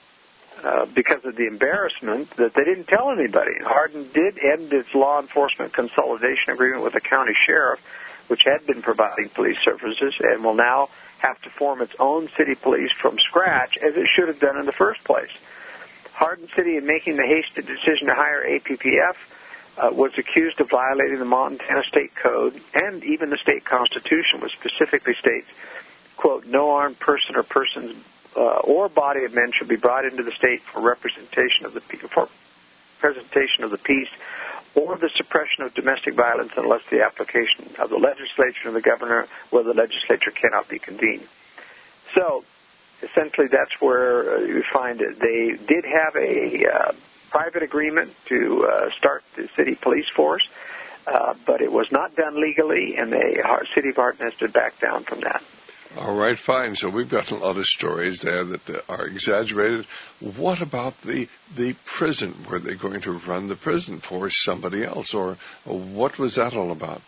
uh, because of the embarrassment that they didn't tell anybody. Hardin did end its law enforcement consolidation agreement with the county sheriff, which had been providing police services, and will now have to form its own city police from scratch, as it should have done in the first place. Hardin City, in making the hasty decision to hire A P P F, uh, was accused of violating the Montana State Code and even the state constitution, which specifically states, quote, no armed person or persons uh, or body of men shall be brought into the state for representation of the for presentation of the peace or the suppression of domestic violence unless the application of the legislature and the governor, where the legislature cannot be convened. So, essentially, that's where uh, you find it. They did have a uh, private agreement to uh, start the city police force, uh, but it was not done legally, and the city of Hardin has to back down from that. All right, fine. So we've got a lot of stories there that are exaggerated. What about the the prison? Were they going to run the prison for somebody else, or, or what was that all about?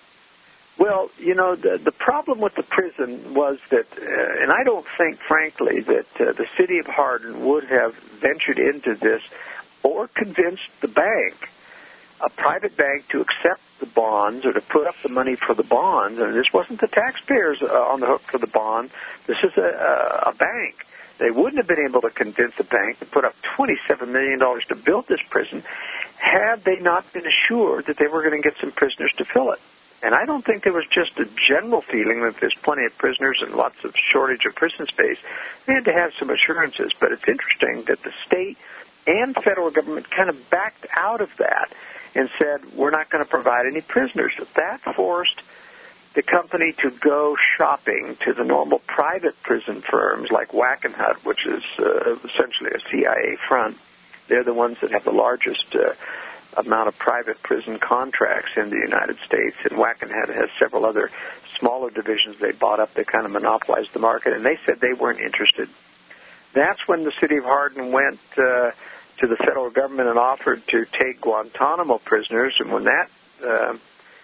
Well, you know, the the problem with the prison was that, uh, and I don't think, frankly, that uh, the city of Hardin would have ventured into this or convinced the bank, a private bank, to accept the bonds or to put up the money for the bonds. And this wasn't the taxpayers uh, on the hook for the bond. This is a, a, a bank. They wouldn't have been able to convince a bank to put up twenty-seven million dollars to build this prison had they not been assured that they were going to get some prisoners to fill it. And I don't think there was just a general feeling that there's plenty of prisoners and lots of shortage of prison space. They had to have some assurances. But it's interesting that the state and federal government kind of backed out of that and said, we're not going to provide any prisoners. That forced the company to go shopping to the normal private prison firms like Wackenhut, which is uh, essentially a C I A front. They're the ones that have the largest uh, amount of private prison contracts in the United States, and Wackenhut has several other smaller divisions they bought up that kind of monopolized the market, and they said they weren't interested. That's when the city of Hardin went uh, to the federal government and offered to take Guantanamo prisoners, and when that uh,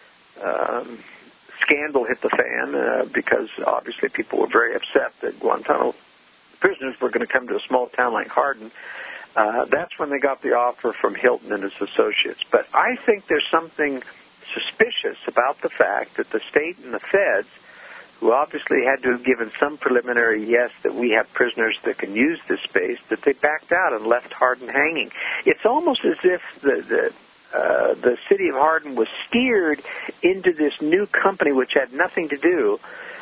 um, scandal hit the fan, uh, because obviously people were very upset that Guantanamo prisoners were going to come to a small town like Hardin, Uh, that's when they got the offer from Hilton and his associates. But I think there's something suspicious about the fact that the state and the feds, who obviously had to have given some preliminary yes that we have prisoners that can use this space, that they backed out and left Hardin hanging. It's almost as if the the, uh, the city of Hardin was steered into this new company which had nothing to do.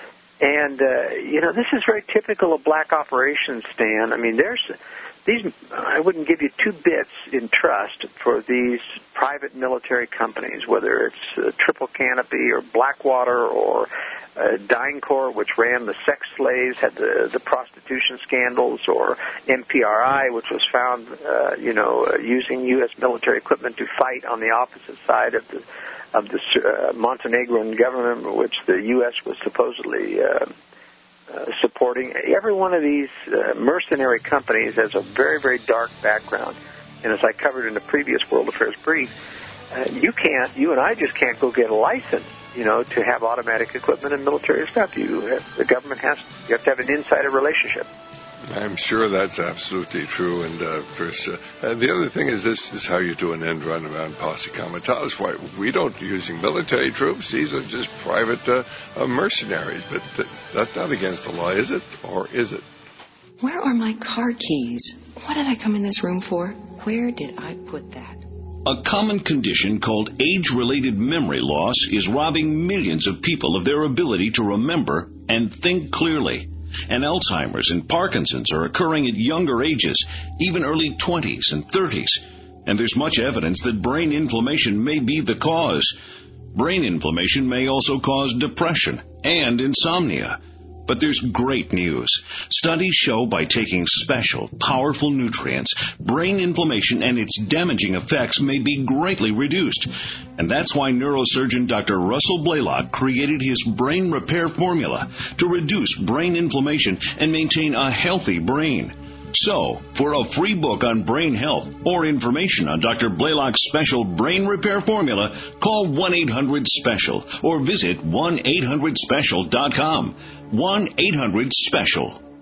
And, uh, you know, this is very typical of black operations, Stan. I mean, there's... These, I wouldn't give you two bits in trust for these private military companies, whether it's uh, Triple Canopy or Blackwater or uh, DynCorp, which ran the sex slaves, had the, the prostitution scandals, or M P R I, which was found, uh, you know, uh, using U S military equipment to fight on the opposite side of the of the uh, Montenegrin government, which the U S was supposedly Uh, Uh, supporting. Every one of these uh, mercenary companies has a very, very dark background. And as I covered in the previous World Affairs brief, uh, you can't, you and I just can't go get a license, you know, to have automatic equipment and military stuff. You have, the government has, you have to have an insider relationship. I'm sure that's absolutely true. And, uh, Chris, uh, and the other thing is this is how you do an end run around Posse Comitatus. Why, we don't using military troops. These are just private uh, uh, mercenaries. But th- that's not against the law, is it? Or is it? Where are my car keys? What did I come in this room for? Where did I put that? A common condition called age-related memory loss is robbing millions of people of their ability to remember and think clearly. And Alzheimer's and Parkinson's are occurring at younger ages, even early twenties and thirties. And there's much evidence that brain inflammation may be the cause. Brain inflammation may also cause depression and insomnia. But there's great news. Studies show by taking special, powerful nutrients, brain inflammation and its damaging effects may be greatly reduced. And that's why neurosurgeon Doctor Russell Blaylock created his brain repair formula to reduce brain inflammation and maintain a healthy brain. So, for a free book on brain health or information on Doctor Blaylock's special brain repair formula, call one eight hundred special or visit one eight hundred special dot com. one eight hundred special.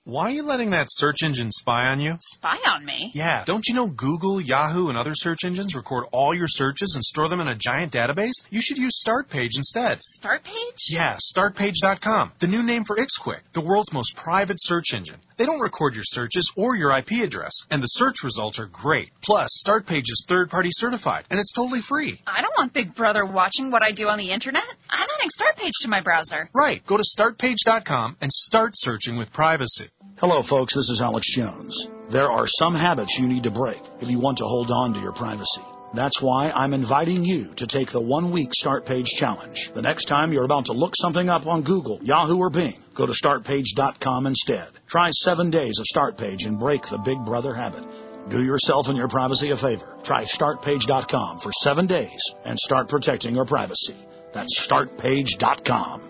Why are you letting that search engine spy on you? Spy on me? Yeah. Don't you know Google, Yahoo, and other search engines record all your searches and store them in a giant database? You should use StartPage instead. StartPage? Yeah, start page dot com. The new name for IxQuick, the world's most private search engine. They don't record your searches or your I P address, and the search results are great. Plus, StartPage is third-party certified, and it's totally free. I don't want Big Brother watching what I do on the Internet. I'm adding StartPage to my browser. Right. Go to start page dot com and start searching with privacy. Hello, folks. This is Alex Jones. There are some habits you need to break if you want to hold on to your privacy. That's why I'm inviting you to take the one-week Start Page Challenge. The next time you're about to look something up on Google, Yahoo, or Bing, go to start page dot com instead. Try seven days of StartPage and break the Big Brother habit. Do yourself and your privacy a favor. Try start page dot com for seven days and start protecting your privacy. That's start page dot com.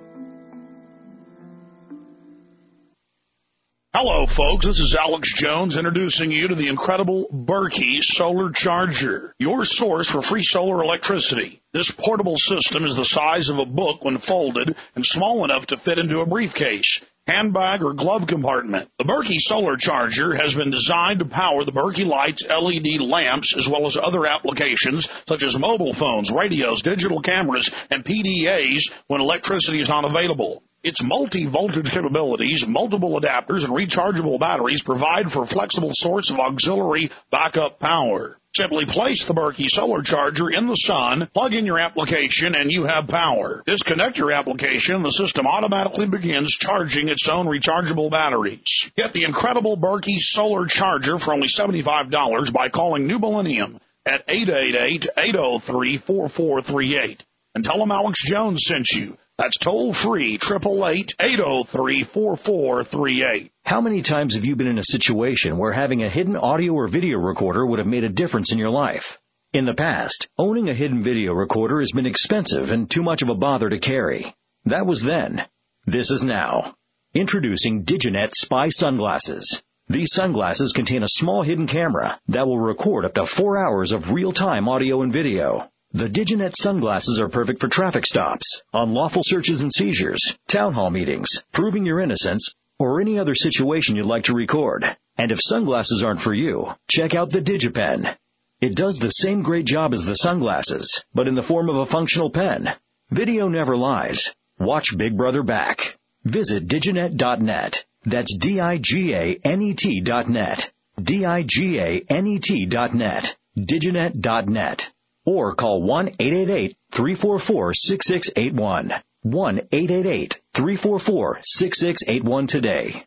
Hello, folks. This is Alex Jones introducing you to the incredible Berkey Solar Charger, your source for free solar electricity. This portable system is the size of a book when folded and small enough to fit into a briefcase, handbag, or glove compartment. The Berkey Solar Charger has been designed to power the Berkey Lights L E D lamps as well as other applications such as mobile phones, radios, digital cameras, and P D As when electricity is not available. Its multi-voltage capabilities, multiple adapters, and rechargeable batteries provide for a flexible source of auxiliary backup power. Simply place the Berkey Solar Charger in the sun, plug in your application, and you have power. Disconnect your application, and the system automatically begins charging its own rechargeable batteries. Get the incredible Berkey Solar Charger for only seventy-five dollars by calling New Millennium at eight eight eight, eight oh three, four four three eight. And tell them Alex Jones sent you. That's toll-free, eight eight eight, eight oh three, four four three eight. How many times have you been in a situation where having a hidden audio or video recorder would have made a difference in your life? In the past, owning a hidden video recorder has been expensive and too much of a bother to carry. That was then. This is now. Introducing Diginet Spy Sunglasses. These sunglasses contain a small hidden camera that will record up to four hours of real-time audio and video. The Diginet sunglasses are perfect for traffic stops, unlawful searches and seizures, town hall meetings, proving your innocence, or any other situation you'd like to record. And if sunglasses aren't for you, check out the DigiPen. It does the same great job as the sunglasses, but in the form of a functional pen. Video never lies. Watch Big Brother back. Visit diginet dot net. That's D I G A N E T dot net. D I G A N E T dot net. diginet dot net. Or call one eight eight eight, three four four, six six eight one. one eight eight eight, three four four, six six eight one today.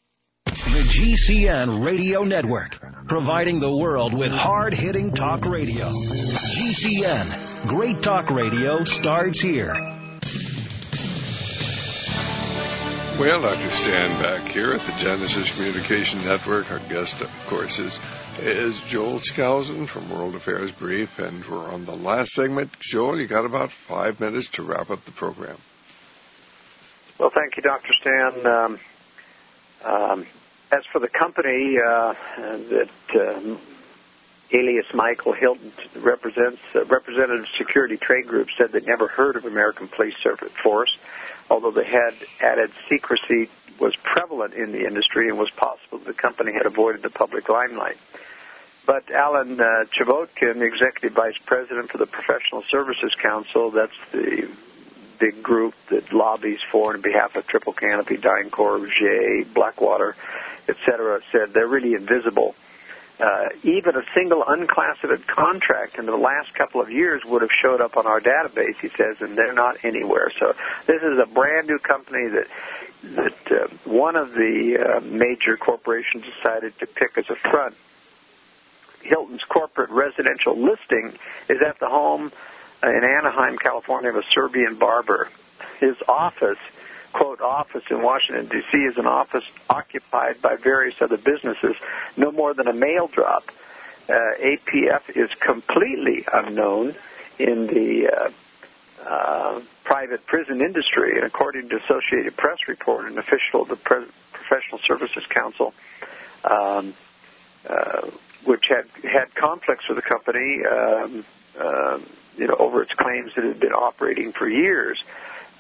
The G C N Radio Network, providing the world with hard-hitting talk radio. G C N, great talk radio starts here. Well, Doctor Stan back here at the Genesis Communication Network. Our guest, of course, is is Joel Skousen from World Affairs Brief, and we're on the last segment. Joel, you got about five minutes to wrap up the program. Well, thank you, Doctor Stan. Um, um, as for the company uh, that uh, alias Michael Hilton represents, uh, Representative Security Trade Group said they never heard of American Police Force, although the had added secrecy was prevalent in the industry and was possible the company had avoided the public limelight. But Alan uh, Chavotkin, Executive Vice President for the Professional Services Council, that's the big group that lobbies for and on behalf of Triple Canopy, DynCorp, Jay, Blackwater, et cetera, said they're really invisible. Uh, even a single unclassified contract in the last couple of years would have showed up on our database, he says, and they're not anywhere. So this is a brand new company that that uh, one of the uh, major corporations decided to pick as a front. Hilton's corporate residential listing is at the home in Anaheim, California, of a Serbian barber. His office, quote, office in Washington, D C is an office occupied by various other businesses, no more than a mail drop. Uh, A P F is completely unknown in the uh, uh, private prison industry, and according to Associated Press report, an official of the Pre- Professional Services Council, um, uh, which had had conflicts with the company, um, uh, you know, over its claims that it had been operating for years.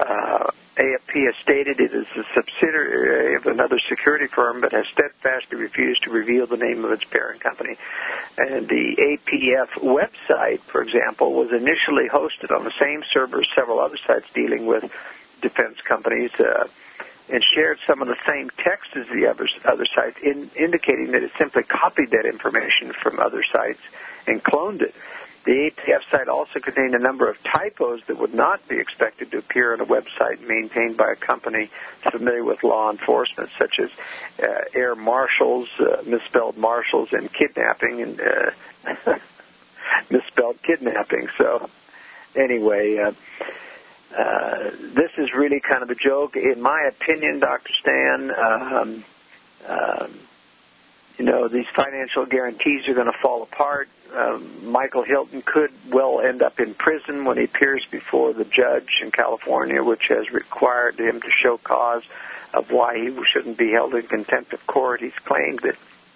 Uh, A F P has stated it is a subsidiary of another security firm, but has steadfastly refused to reveal the name of its parent company. And the A P F website, for example, was initially hosted on the same server as several other sites dealing with defense companies, uh, and shared some of the same text as the other, other sites, in, indicating that it simply copied that information from other sites and cloned it. The A P F site also contained a number of typos that would not be expected to appear on a website maintained by a company familiar with law enforcement, such as uh, air marshals, uh, misspelled marshals, and kidnapping, and uh, misspelled kidnapping. So, anyway, uh, uh, this is really kind of a joke. In my opinion, Doctor Stan, um, um, you know, these financial guarantees are going to fall apart. Um, Michael Hilton could well end up in prison when he appears before the judge in California, which has required him to show cause of why he shouldn't be held in contempt of court. He's claimed that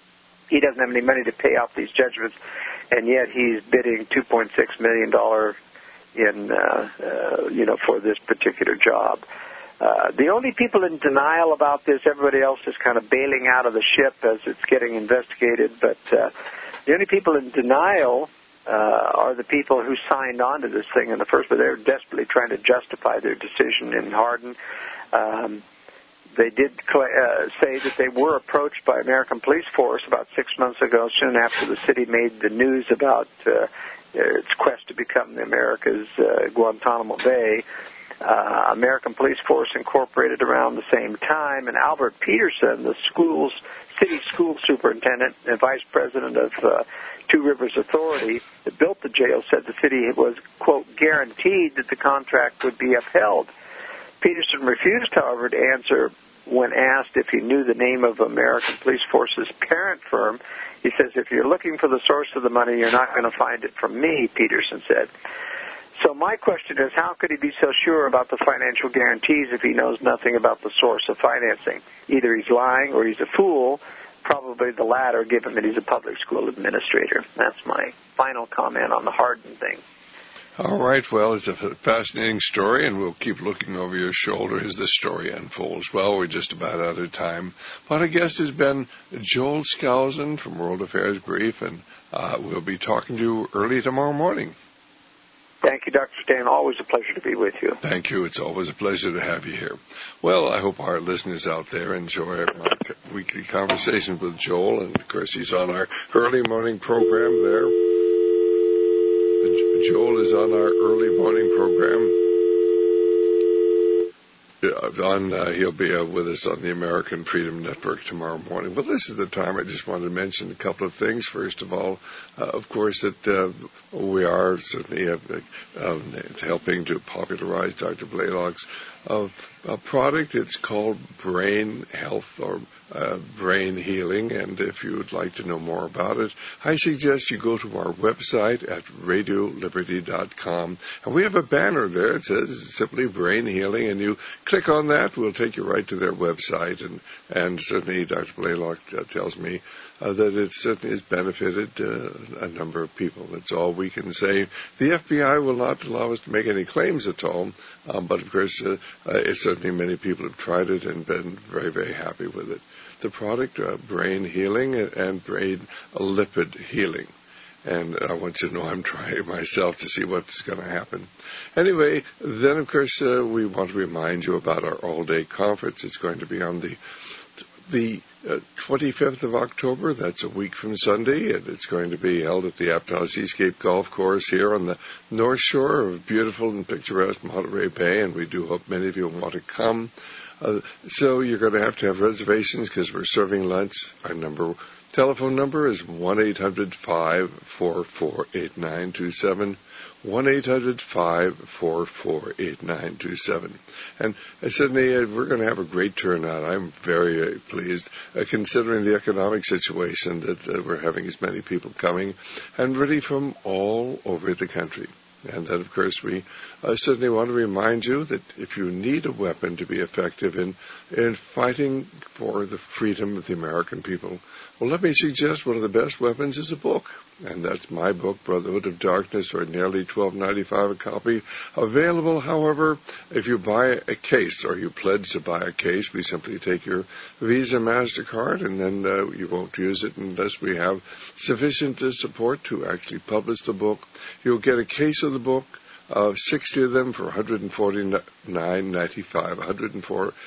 he doesn't have any money to pay off these judgments, and yet he's bidding two point six million dollars in, uh, uh, you know, for this particular job. Uh, the only people in denial about this, everybody else is kind of bailing out of the ship as it's getting investigated, but uh, the only people in denial uh, are the people who signed on to this thing in the first place. They're desperately trying to justify their decision in Hardin. Um, they did cl- uh, say that they were approached by American Police Force about six months ago, soon after the city made the news about uh, its quest to become America's uh, Guantanamo Bay. Uh, American Police Force incorporated around the same time, and Albert Peterson, the school's city school superintendent and vice president of uh, Two Rivers Authority that built the jail, said the city was, quote, guaranteed that the contract would be upheld. Peterson refused, however, to answer when asked if he knew the name of American Police Force's parent firm. He says, if you're looking for the source of the money, you're not going to find it from me, Peterson said. So my question is, how could he be so sure about the financial guarantees if he knows nothing about the source of financing? Either he's lying or he's a fool, probably the latter, given that he's a public school administrator. That's my final comment on the Hardin thing. All right, well, it's a fascinating story, and we'll keep looking over your shoulder as the story unfolds. Well, we're just about out of time. But our guest has been Joel Skousen from World Affairs Brief, and uh, we'll be talking to you early tomorrow morning. Thank you, Doctor Stan. Always a pleasure to be with you. Thank you. It's always a pleasure to have you here. Well, I hope our listeners out there enjoy my weekly conversation with Joel, and, of course, he's on our early morning program there. Joel is on our early morning program. On, uh, he'll be uh, with us on the American Freedom Network tomorrow morning. Well, this is the time I just wanted to mention a couple of things. First of all, uh, of course, that uh, we are certainly uh, uh, helping to popularize Doctor Blaylock's uh, a product. It's called Brain Health or uh, Brain Healing, and if you would like to know more about it, I suggest you go to our website at radio liberty dot com, and we have a banner there. It says simply Brain Healing, and you click on that. We'll take you right to their website, and, and certainly Doctor Blaylock uh, tells me uh, that it certainly has benefited uh, a number of people. That's all we can say. The F B I will not allow us to make any claims at all, um, but of course, uh, uh, it's certainly many people have tried it and been very, very happy with it. The product, uh, Brain Healing and Brain Lipid Healing. And I want you to know I'm trying myself to see what's going to happen. Anyway, then, of course, uh, we want to remind you about our all-day conference. It's going to be on the the uh, twenty-fifth of October. That's a week from Sunday, and it's going to be held at the Aptos Seascape Golf Course here on the North Shore of beautiful and picturesque Monterey Bay, and we do hope many of you want to come. Uh, so you're going to have to have reservations because we're serving lunch. Our number, telephone number is one eight hundred five four four eight nine two seven, one eight hundred five four four eight nine two seven. And uh, Sydney, uh, we're going to have a great turnout. I'm very, very pleased, uh, considering the economic situation that uh, we're having as many people coming, and really from all over the country. And then, of course, we uh, certainly want to remind you that if you need a weapon to be effective in, in fighting for the freedom of the American people, well, let me suggest one of the best weapons is a book. And that's my book, Brotherhood of Darkness, ordinarily twelve ninety-five a copy. Available, however, if you buy a case or you pledge to buy a case, we simply take your Visa, MasterCard, and then uh, you won't use it unless we have sufficient uh, support to actually publish the book. You'll get a case of the book, uh, sixty of them for one hundred forty-nine ninety-five, one hundred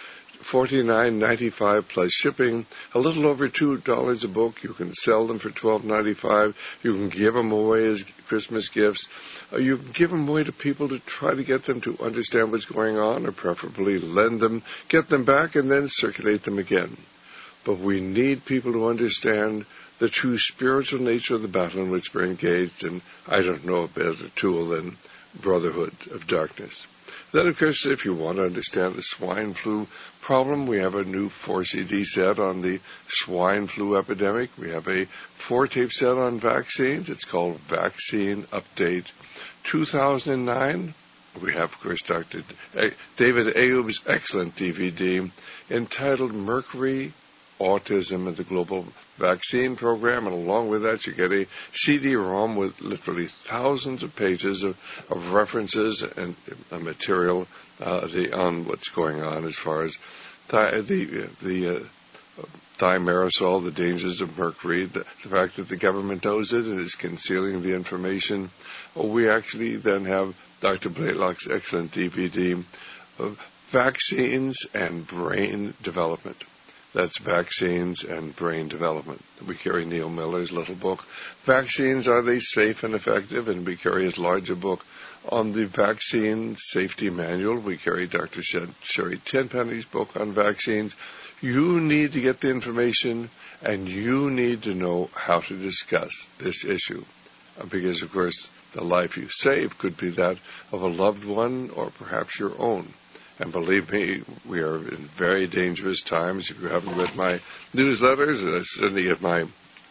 forty-nine ninety-five plus shipping, a little over two dollars a book. You can sell them for twelve ninety-five. You can give them away as Christmas gifts. Uh, you can give them away to people to try to get them to understand what's going on, or preferably lend them, get them back, and then circulate them again. But we need people to understand the true spiritual nature of the battle in which we're engaged, and I don't know a better tool than Brotherhood of Darkness. Then, of course, if you want to understand the swine flu problem, we have a new four C D set on the swine flu epidemic. We have a four-tape set on vaccines. It's called Vaccine Update two thousand nine. We have, of course, Doctor David Ayub's excellent D V D entitled Mercury, Autism, and the Global Vaccine Program, and along with that you get a C D ROM with literally thousands of pages of, of references and uh, material uh, the, on what's going on as far as thi- the the uh, thimerosal, the dangers of mercury, the, the fact that the government knows it and is concealing the information. Well, we actually then have Doctor Blaylock's excellent D V D of Vaccines and Brain Development. That's Vaccines and Brain Development. We carry Neil Miller's little book, Vaccines, Are They Safe and Effective? And we carry his larger book on the Vaccine Safety Manual. We carry Doctor Sherry Tenpenny's book on vaccines. You need to get the information, and you need to know how to discuss this issue. Because, of course, the life you save could be that of a loved one or perhaps your own. And believe me, we are in very dangerous times. If you haven't read my newsletters, uh, certainly get my,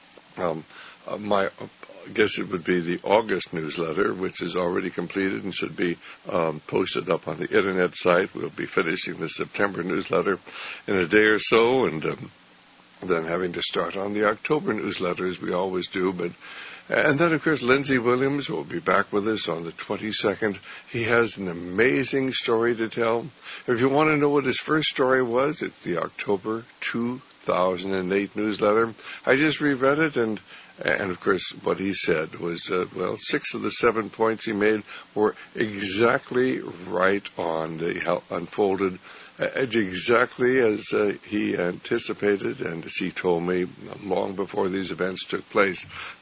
um, uh, my, uh, I guess it would be the August newsletter, which is already completed and should be um, posted up on the Internet site. We'll be finishing the September newsletter in a day or so, and um, then having to start on the October newsletter, as we always do. But And then, of course, Lindsey Williams will be back with us on the twenty-second. He has an amazing story to tell. If you want to know what his first story was, it's the October two thousand eight newsletter. I just reread it, and, and of course, what he said was, uh, well, six of the seven points he made were exactly right on. They unfolded exactly as uh, he anticipated, and as he told me long before these events took place.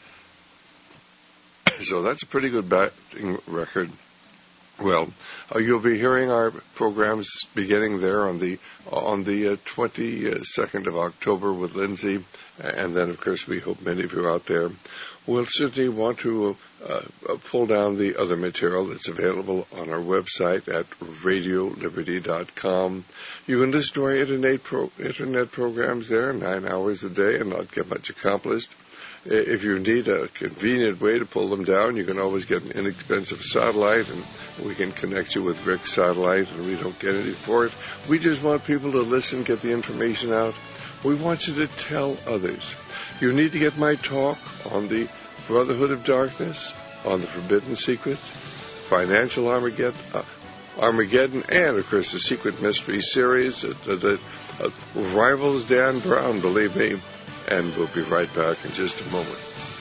So that's a pretty good batting record. Well, uh, you'll be hearing our programs beginning there on the on the uh, twenty-second of October with Lindsay, and then, of course, we hope many of you out there will certainly want to uh, uh, pull down the other material that's available on our website at radio liberty dot com. You can listen to our internet, pro- internet programs there nine hours a day and not get much accomplished. If you need a convenient way to pull them down, you can always get an inexpensive satellite, and we can connect you with Rick's satellite, and we don't get anything for it. We just want people to listen, get the information out. We want you to tell others. You need to get my talk on the Brotherhood of Darkness, on the Forbidden Secret, Financial Armageddon, uh, Armageddon, and, of course, the Secret Mystery series that, that uh, rivals Dan Brown, believe me. And we'll be right back in just a moment.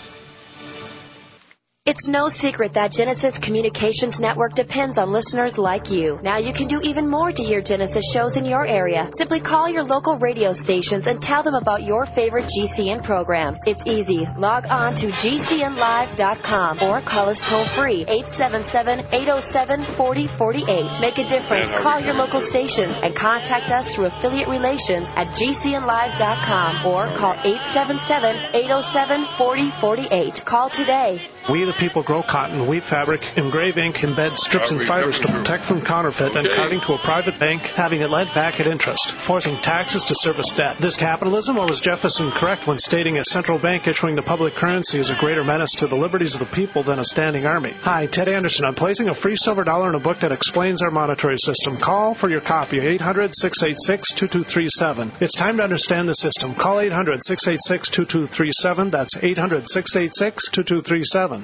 It's no secret that Genesis Communications Network depends on listeners like you. Now you can do even more to hear Genesis shows in your area. Simply call your local radio stations and tell them about your favorite G C N programs. It's easy. Log on to G C N live dot com or call us toll-free, eight seven seven, eight oh seven, four oh four eight. Make a difference. Call your local stations and contact us through affiliate relations at G C N live dot com or call eight seven seven, eight oh seven, four oh four eight. Call today. We the people grow cotton, weave fabric, engrave ink, embed strips and fibers to protect from counterfeit and carting to a private bank, having it lent back at interest, forcing taxes to service debt. This capitalism, or was Jefferson correct when stating a central bank issuing the public currency is a greater menace to the liberties of the people than a standing army? Hi, Ted Anderson. I'm placing a free silver dollar in a book that explains our monetary system. Call for your copy, eight hundred, six eight six, two two three seven. It's time to understand the system. Call eight hundred, six eight six, two two three seven. That's eight hundred, six eight six, two two three seven.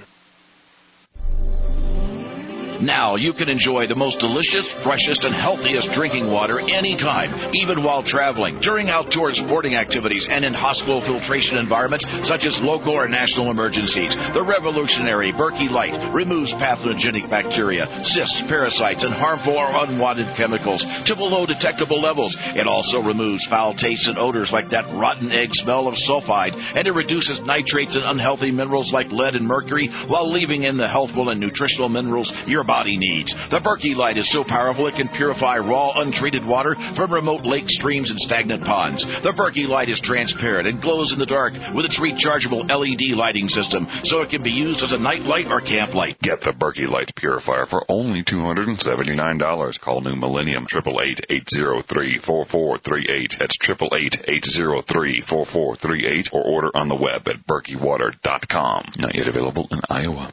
Now you can enjoy the most delicious, freshest, and healthiest drinking water anytime, even while traveling, during outdoor sporting activities, and in hospital filtration environments such as local or national emergencies. The revolutionary Berkey Light removes pathogenic bacteria, cysts, parasites, and harmful or unwanted chemicals to below detectable levels. It also removes foul tastes and odors like that rotten egg smell of sulfide, and it reduces nitrates and unhealthy minerals like lead and mercury while leaving in the healthful and nutritional minerals your body needs. The Berkey Light is so powerful it can purify raw, untreated water from remote lakes, streams, and stagnant ponds. The Berkey Light is transparent and glows in the dark with its rechargeable L E D lighting system, so it can be used as a night light or camp light. Get the Berkey Light Purifier for only two hundred seventy-nine dollars. Call New Millennium, eight eight eight, eight zero three, four four three eight. That's eight eight eight, eight zero three, four four three eight, or order on the web at berkey water dot com. Not yet available in Iowa.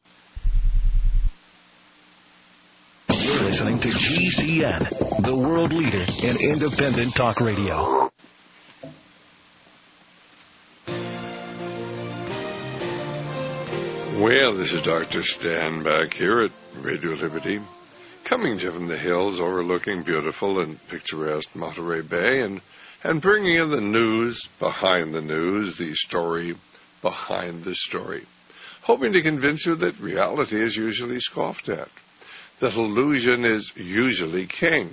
You're listening to G C N, the world leader in independent talk radio. Well, this is Doctor Stan back here at Radio Liberty, coming to you from the hills overlooking beautiful and picturesque Monterey Bay, and, and bringing in the news behind the news, the story behind the story, hoping to convince you that reality is usually scoffed at, that illusion is usually king.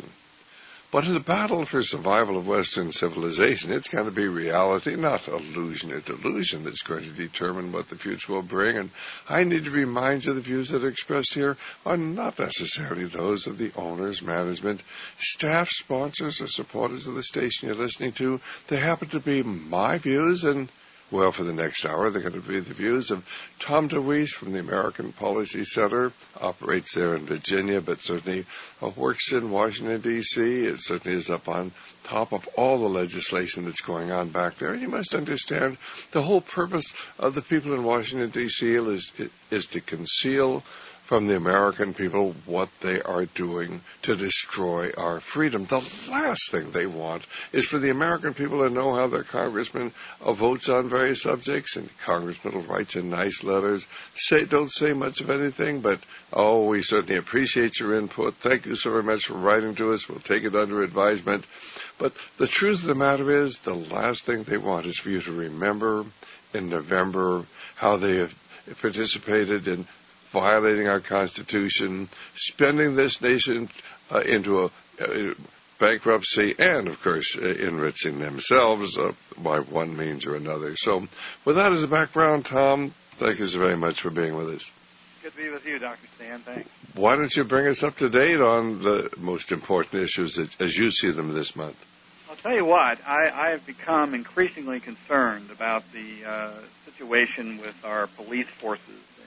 But in the battle for survival of Western civilization, it's going to be reality, not illusion or delusion, that's going to determine what the future will bring. And I need to remind you the views that are expressed here are not necessarily those of the owners, management, staff, sponsors, or supporters of the station you're listening to. They happen to be my views, and well, for the next hour, they're going to be the views of Tom DeWeese from the American Policy Center, operates there in Virginia, but certainly uh, works in Washington, D C It certainly is up on top of all the legislation that's going on back there. And you must understand the whole purpose of the people in Washington, D C is, is to conceal from the American people what they are doing to destroy our freedom. The last thing they want is for the American people to know how their congressman uh, votes on various subjects, and congressmen will write you nice letters, say don't say much of anything, but, oh, we certainly appreciate your input. Thank you so very much for writing to us. We'll take it under advisement. But the truth of the matter is, the last thing they want is for you to remember in November how they have participated in violating our Constitution, spending this nation uh, into a uh, bankruptcy, and, of course, uh, enriching themselves uh, by one means or another. So, with that as a background, Tom, thank you so very much for being with us. Good to be with you, Doctor Stan. Thanks. Why don't you bring us up to date on the most important issues that, as you see them this month? I'll tell you what, I, I have become increasingly concerned about the uh, situation with our police forces.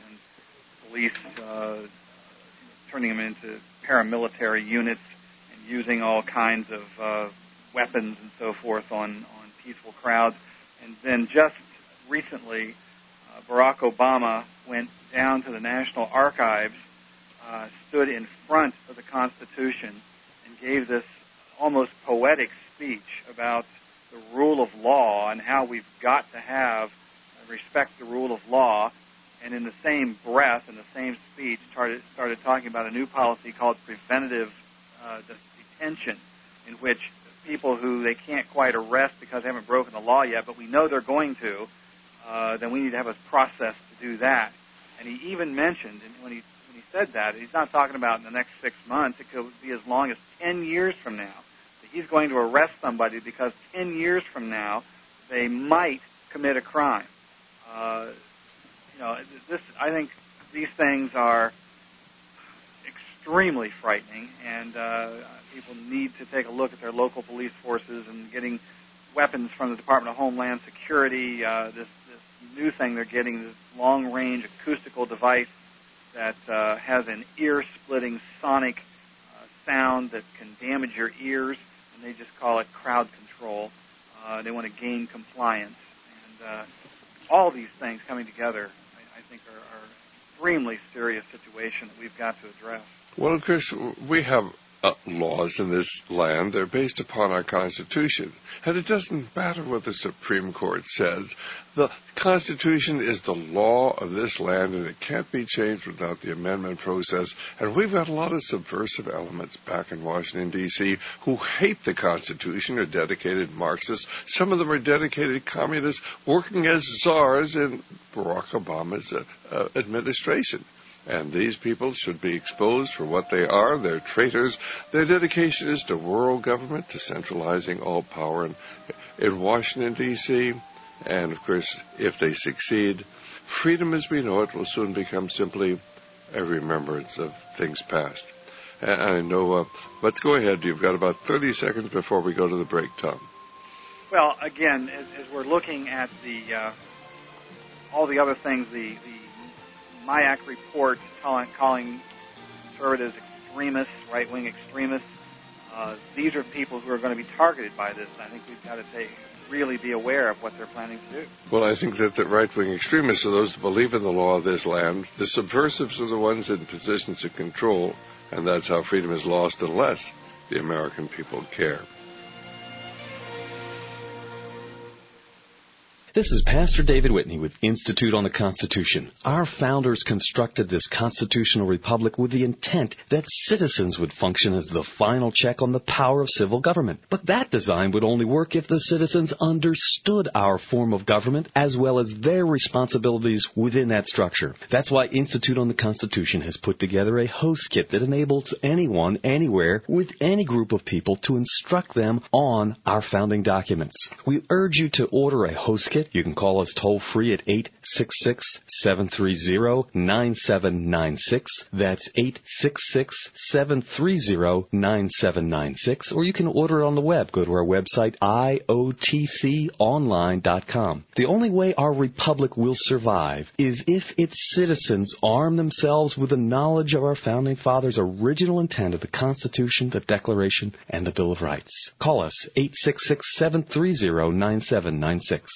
Police uh, turning them into paramilitary units and using all kinds of uh, weapons and so forth on, on peaceful crowds. And then just recently, uh, Barack Obama went down to the National Archives, uh, stood in front of the Constitution, and gave this almost poetic speech about the rule of law and how we've got to have and respect the rule of law. And in the same breath, in the same speech, started, started talking about a new policy called preventative uh, detention, in which people who they can't quite arrest because they haven't broken the law yet, but we know they're going to, uh, then we need to have a process to do that. And he even mentioned, and when he when he said that, he's not talking about in the next six months. It could be as long as ten years from now. That he's going to arrest somebody because ten years from now they might commit a crime. Uh, You know, this. I think these things are extremely frightening, and uh, people need to take a look at their local police forces and getting weapons from the Department of Homeland Security. Uh, this, this new thing they're getting, this long-range acoustical device that uh, has an ear-splitting sonic uh, sound that can damage your ears, and they just call it crowd control. Uh, they want to gain compliance. And uh, all these things coming together, I, I think, are, are extremely serious situation that we've got to address. Well, Chris, we have uh, laws in this land. They're based upon our Constitution. And it doesn't matter what the Supreme Court says. The Constitution is the law of this land, and it can't be changed without the amendment process. And we've got a lot of subversive elements back in Washington, D C, who hate the Constitution, are dedicated Marxists. Some of them are dedicated communists working as czars in Barack Obama's uh, uh, administration. And these people should be exposed for what they are. They're traitors. Their dedication is to world government, to centralizing all power in, in Washington, D C And, of course, if they succeed, freedom as we know it will soon become simply a remembrance of things past. And I know, uh, but go ahead. You've got about thirty seconds before we go to the break, Tom. Well, again, as, as we're looking at the uh, all the other things, the, the M I A C report calling, calling conservatives extremists, right-wing extremists. Uh, these are people who are going to be targeted by this, and I think we've got to take, really be aware of what they're planning to do. Well, I think that the right-wing extremists are those that believe in the law of this land. The subversives are the ones in positions of control, and that's how freedom is lost unless the American people care. This is Pastor David Whitney with Institute on the Constitution. Our founders constructed this constitutional republic with the intent that citizens would function as the final check on the power of civil government. But that design would only work if the citizens understood our form of government as well as their responsibilities within that structure. That's why Institute on the Constitution has put together a host kit that enables anyone, anywhere, with any group of people to instruct them on our founding documents. We urge you to order a host kit. You can call us toll-free at eight six six, seven three zero, nine seven nine six. That's eight six six, seven three zero, nine seven nine six. Or you can order it on the web. Go to our website, I O T C online dot com. The only way our republic will survive is if its citizens arm themselves with the knowledge of our Founding Fathers' original intent of the Constitution, the Declaration, and the Bill of Rights. Call us, eight six six, seven three zero, nine seven nine six.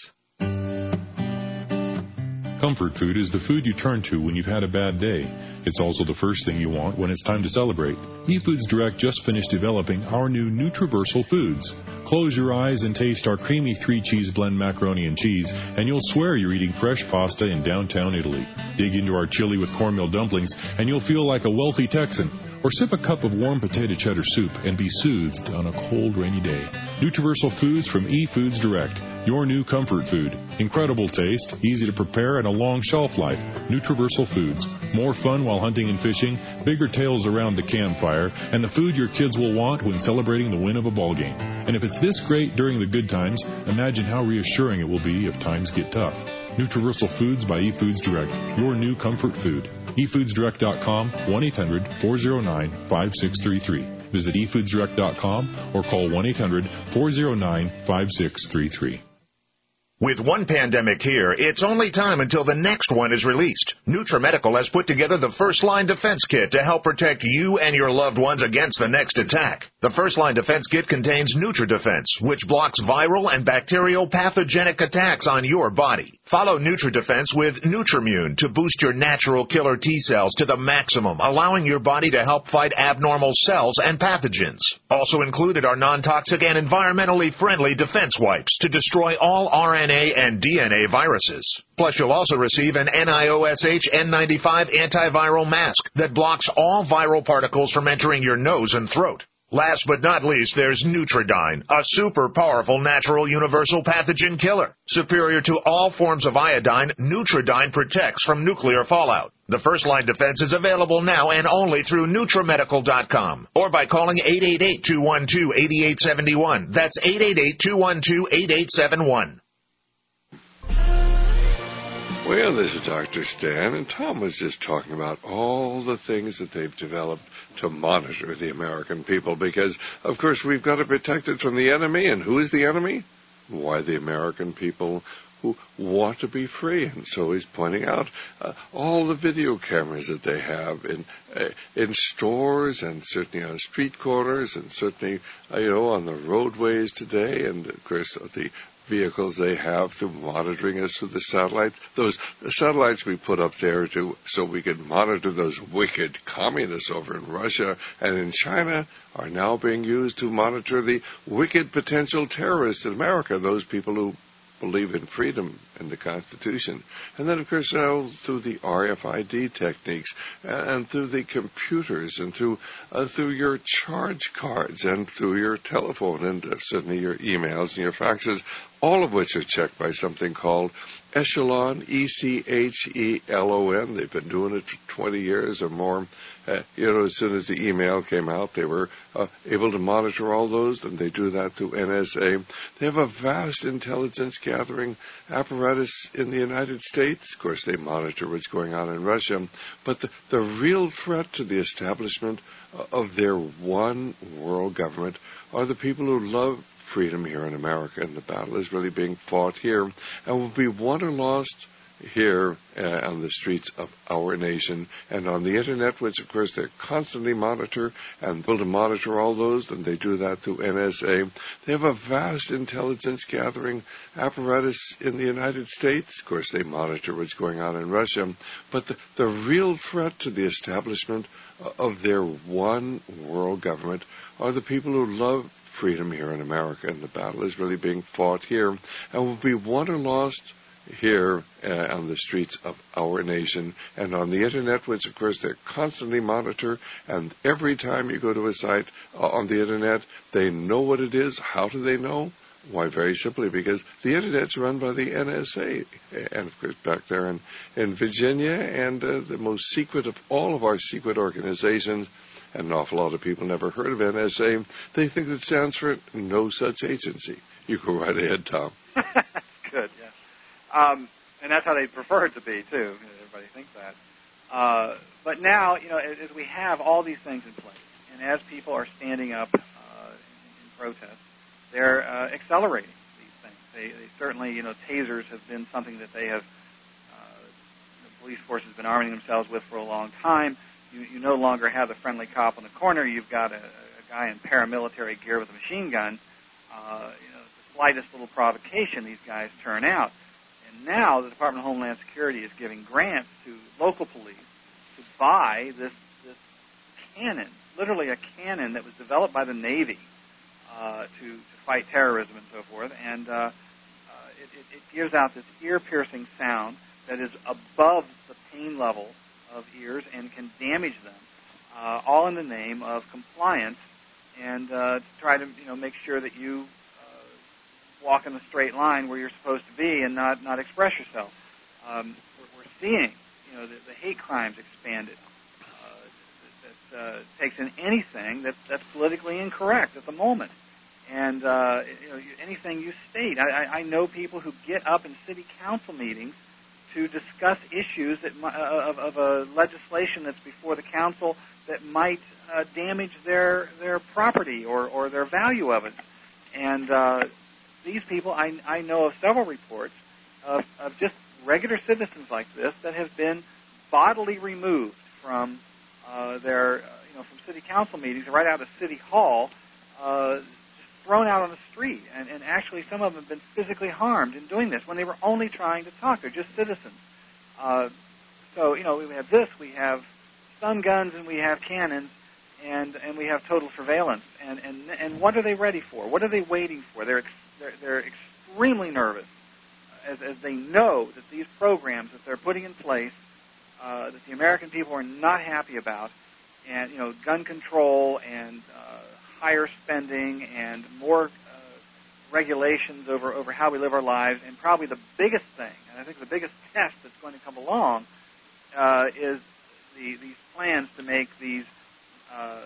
Comfort food is the food you turn to when you've had a bad day. It's also the first thing you want when it's time to celebrate. eFoods Direct just finished developing our new Nutriversal Foods. Close your eyes and taste our creamy three-cheese blend macaroni and cheese, and you'll swear you're eating fresh pasta in downtown Italy. Dig into our chili with cornmeal dumplings, and you'll feel like a wealthy Texan. Or sip a cup of warm potato cheddar soup and be soothed on a cold, rainy day. Nutriversal Foods from eFoods Direct. Your new comfort food. Incredible taste, easy to prepare, and a long shelf life. Nutriversal Foods. More fun while hunting and fishing, bigger tales around the campfire, and the food your kids will want when celebrating the win of a ball game. And if it's this great during the good times, imagine how reassuring it will be if times get tough. Nutriversal Foods by eFoods Direct. Your new comfort food. e foods direct dot com, one eight hundred, four oh nine, five six three three. Visit e foods direct dot com or call one eight hundred, four oh nine, five six three three. With one pandemic here, it's only time until the next one is released. NutriMedical has put together the First Line Defense Kit to help protect you and your loved ones against the next attack. The First Line Defense Kit contains NutriDefense, which blocks viral and bacterial pathogenic attacks on your body. Follow NutriDefense with Nutrimune to boost your natural killer T cells to the maximum, allowing your body to help fight abnormal cells and pathogens. Also included are non-toxic and environmentally friendly defense wipes to destroy all R N A and D N A viruses. Plus, you'll also receive an N I O S H N ninety-five antiviral mask that blocks all viral particles from entering your nose and throat. Last but not least, there's Nutridyne, a super powerful natural universal pathogen killer. Superior to all forms of iodine, Nutridyne protects from nuclear fallout. The First Line Defense is available now and only through Nutrimedical dot com or by calling eight eight eight, two one two, eight eight seven one. That's eight eight eight, two one two, eight eight seven one. Well, this is Doctor Stan, and Tom was just talking about all the things that they've developed to monitor the American people because, of course, we've got to protect it from the enemy. And who is the enemy? Why, the American people who want to be free. And so he's pointing out uh, all the video cameras that they have in uh, in stores and certainly on street corners and certainly, uh, you know, on the roadways today. And, of course, the vehicles they have through monitoring us through the satellites. Those the satellites we put up there to so we could monitor those wicked communists over in Russia and in China are now being used to monitor the wicked potential terrorists in America, those people who believe in freedom and the Constitution. And then, of course, now through the R F I D techniques and through the computers and through uh, through your charge cards and through your telephone and uh, certainly your emails and your faxes, all of which are checked by something called Echelon, E C H E L O N. They've been doing it for twenty years or more. Uh, you know, as soon as the email came out, they were uh, able to monitor all those, and they do that through N S A. They have a vast intelligence gathering apparatus in the United States. Of course, they monitor what's going on in Russia. But the, the real threat to the establishment of their one world government are the people who love freedom here in America, and the battle is really being fought here and will be won or lost here uh, on the streets of our nation and on the Internet, which, of course, they constantly monitor and able to monitor all those, and they do that through N S A. They have a vast intelligence gathering apparatus in the United States. Of course, they monitor what's going on in Russia. But the, the real threat to the establishment of their one world government are the people who love freedom here in America, and the battle is really being fought here and will be won or lost here uh, on the streets of our nation and on the Internet, which, of course, they constantly monitor. And every time you go to a site uh, on the Internet, they know what it is. How do they know? Why, very simply, because the Internet's run by the N S A. And, of course, back there in, in Virginia, and uh, the most secret of all of our secret organizations, and an awful lot of people never heard of N S A. They think it stands for no such agency. You go right ahead, Tom. That's good, yeah. Um, and that's how they prefer it to be, too. Everybody thinks that. Uh, but now, you know, as, as we have all these things in place, and as people are standing up uh, in, in protest, they're uh, accelerating these things. They, they certainly, you know, tasers have been something that they have, uh, the police force has been arming themselves with for a long time. You, you no longer have the friendly cop on the corner. You've got a, a guy in paramilitary gear with a machine gun. Uh, you know, the slightest little provocation, these guys turn out. And now the Department of Homeland Security is giving grants to local police to buy this this cannon, literally a cannon that was developed by the Navy uh, to, to fight terrorism and so forth. And uh, uh, it, it, it gives out this ear-piercing sound that is above the pain level of ears and can damage them, uh, all in the name of compliance and uh, to try to, you know, make sure that you uh, walk in the straight line where you're supposed to be and not, not express yourself. Um, we're, we're seeing, you know, the, the hate crimes expanded. Uh, that uh, takes in anything that's, that's politically incorrect at the moment. And uh, you know, anything you state. I, I know people who get up in city council meetings to discuss issues that, uh, of, of a legislation that's before the council that might uh, damage their their property or, or their value of it. And uh, these people, I, I know of several reports of, of just regular citizens like this that have been bodily removed from uh, their, uh, you know, from city council meetings right out of City Hall, uh, just thrown out on the street. And, and actually some of them have been physically harmed in doing this when they were only trying to talk. They're just citizens. Uh, so, you know, we have this, we have stun guns, and we have cannons, and, and we have total surveillance. And, and, and what are they ready for? What are they waiting for? They're, ex- they're, they're extremely nervous as, as they know that these programs that they're putting in place uh, that the American people are not happy about, and, you know, gun control and uh, higher spending and more uh, regulations over, over how we live our lives, and probably the biggest thing, and I think the biggest test that's going to come along uh, is the, these plans to make these uh,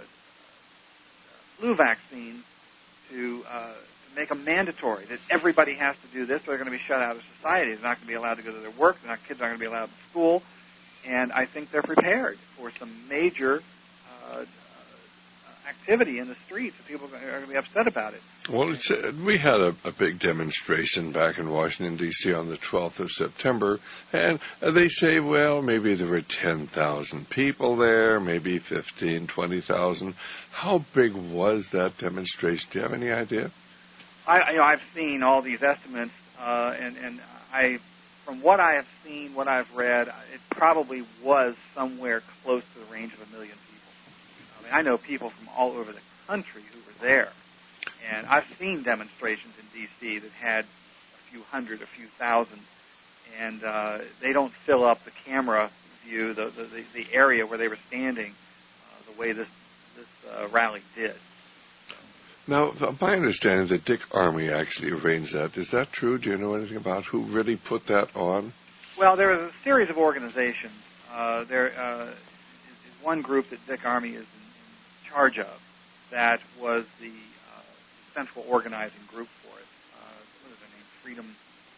flu vaccines to uh, make them mandatory, that everybody has to do this, or they're going to be shut out of society. They're not going to be allowed to go to their work. They're not, kids aren't going to be allowed to school. And I think they're prepared for some major uh, activity in the streets, and people are going to be upset about it. Well, it's, uh, we had a, a big demonstration back in Washington, D C on the twelfth of September, and uh, they say, well, maybe there were ten thousand people there, maybe fifteen, twenty thousand. How big was that demonstration? Do you have any idea? I, you know, I've seen all these estimates, uh, and, and I, from what I have seen, what I've read, it probably was somewhere close to the range of a million people. I mean, I know people from all over the country who were there, and I've seen demonstrations in D C that had a few hundred, a few thousand, and uh, they don't fill up the camera view, the the, the area where they were standing, uh, the way this this uh, rally did. Now, my understanding that Dick Armey actually arranged that. Is that true? Do you know anything about who really put that on? Well, there was a series of organizations. Uh, there uh, is one group that Dick Armey is in, in charge of that was the uh, central organizing group for it. Uh, what is their name? Freedom...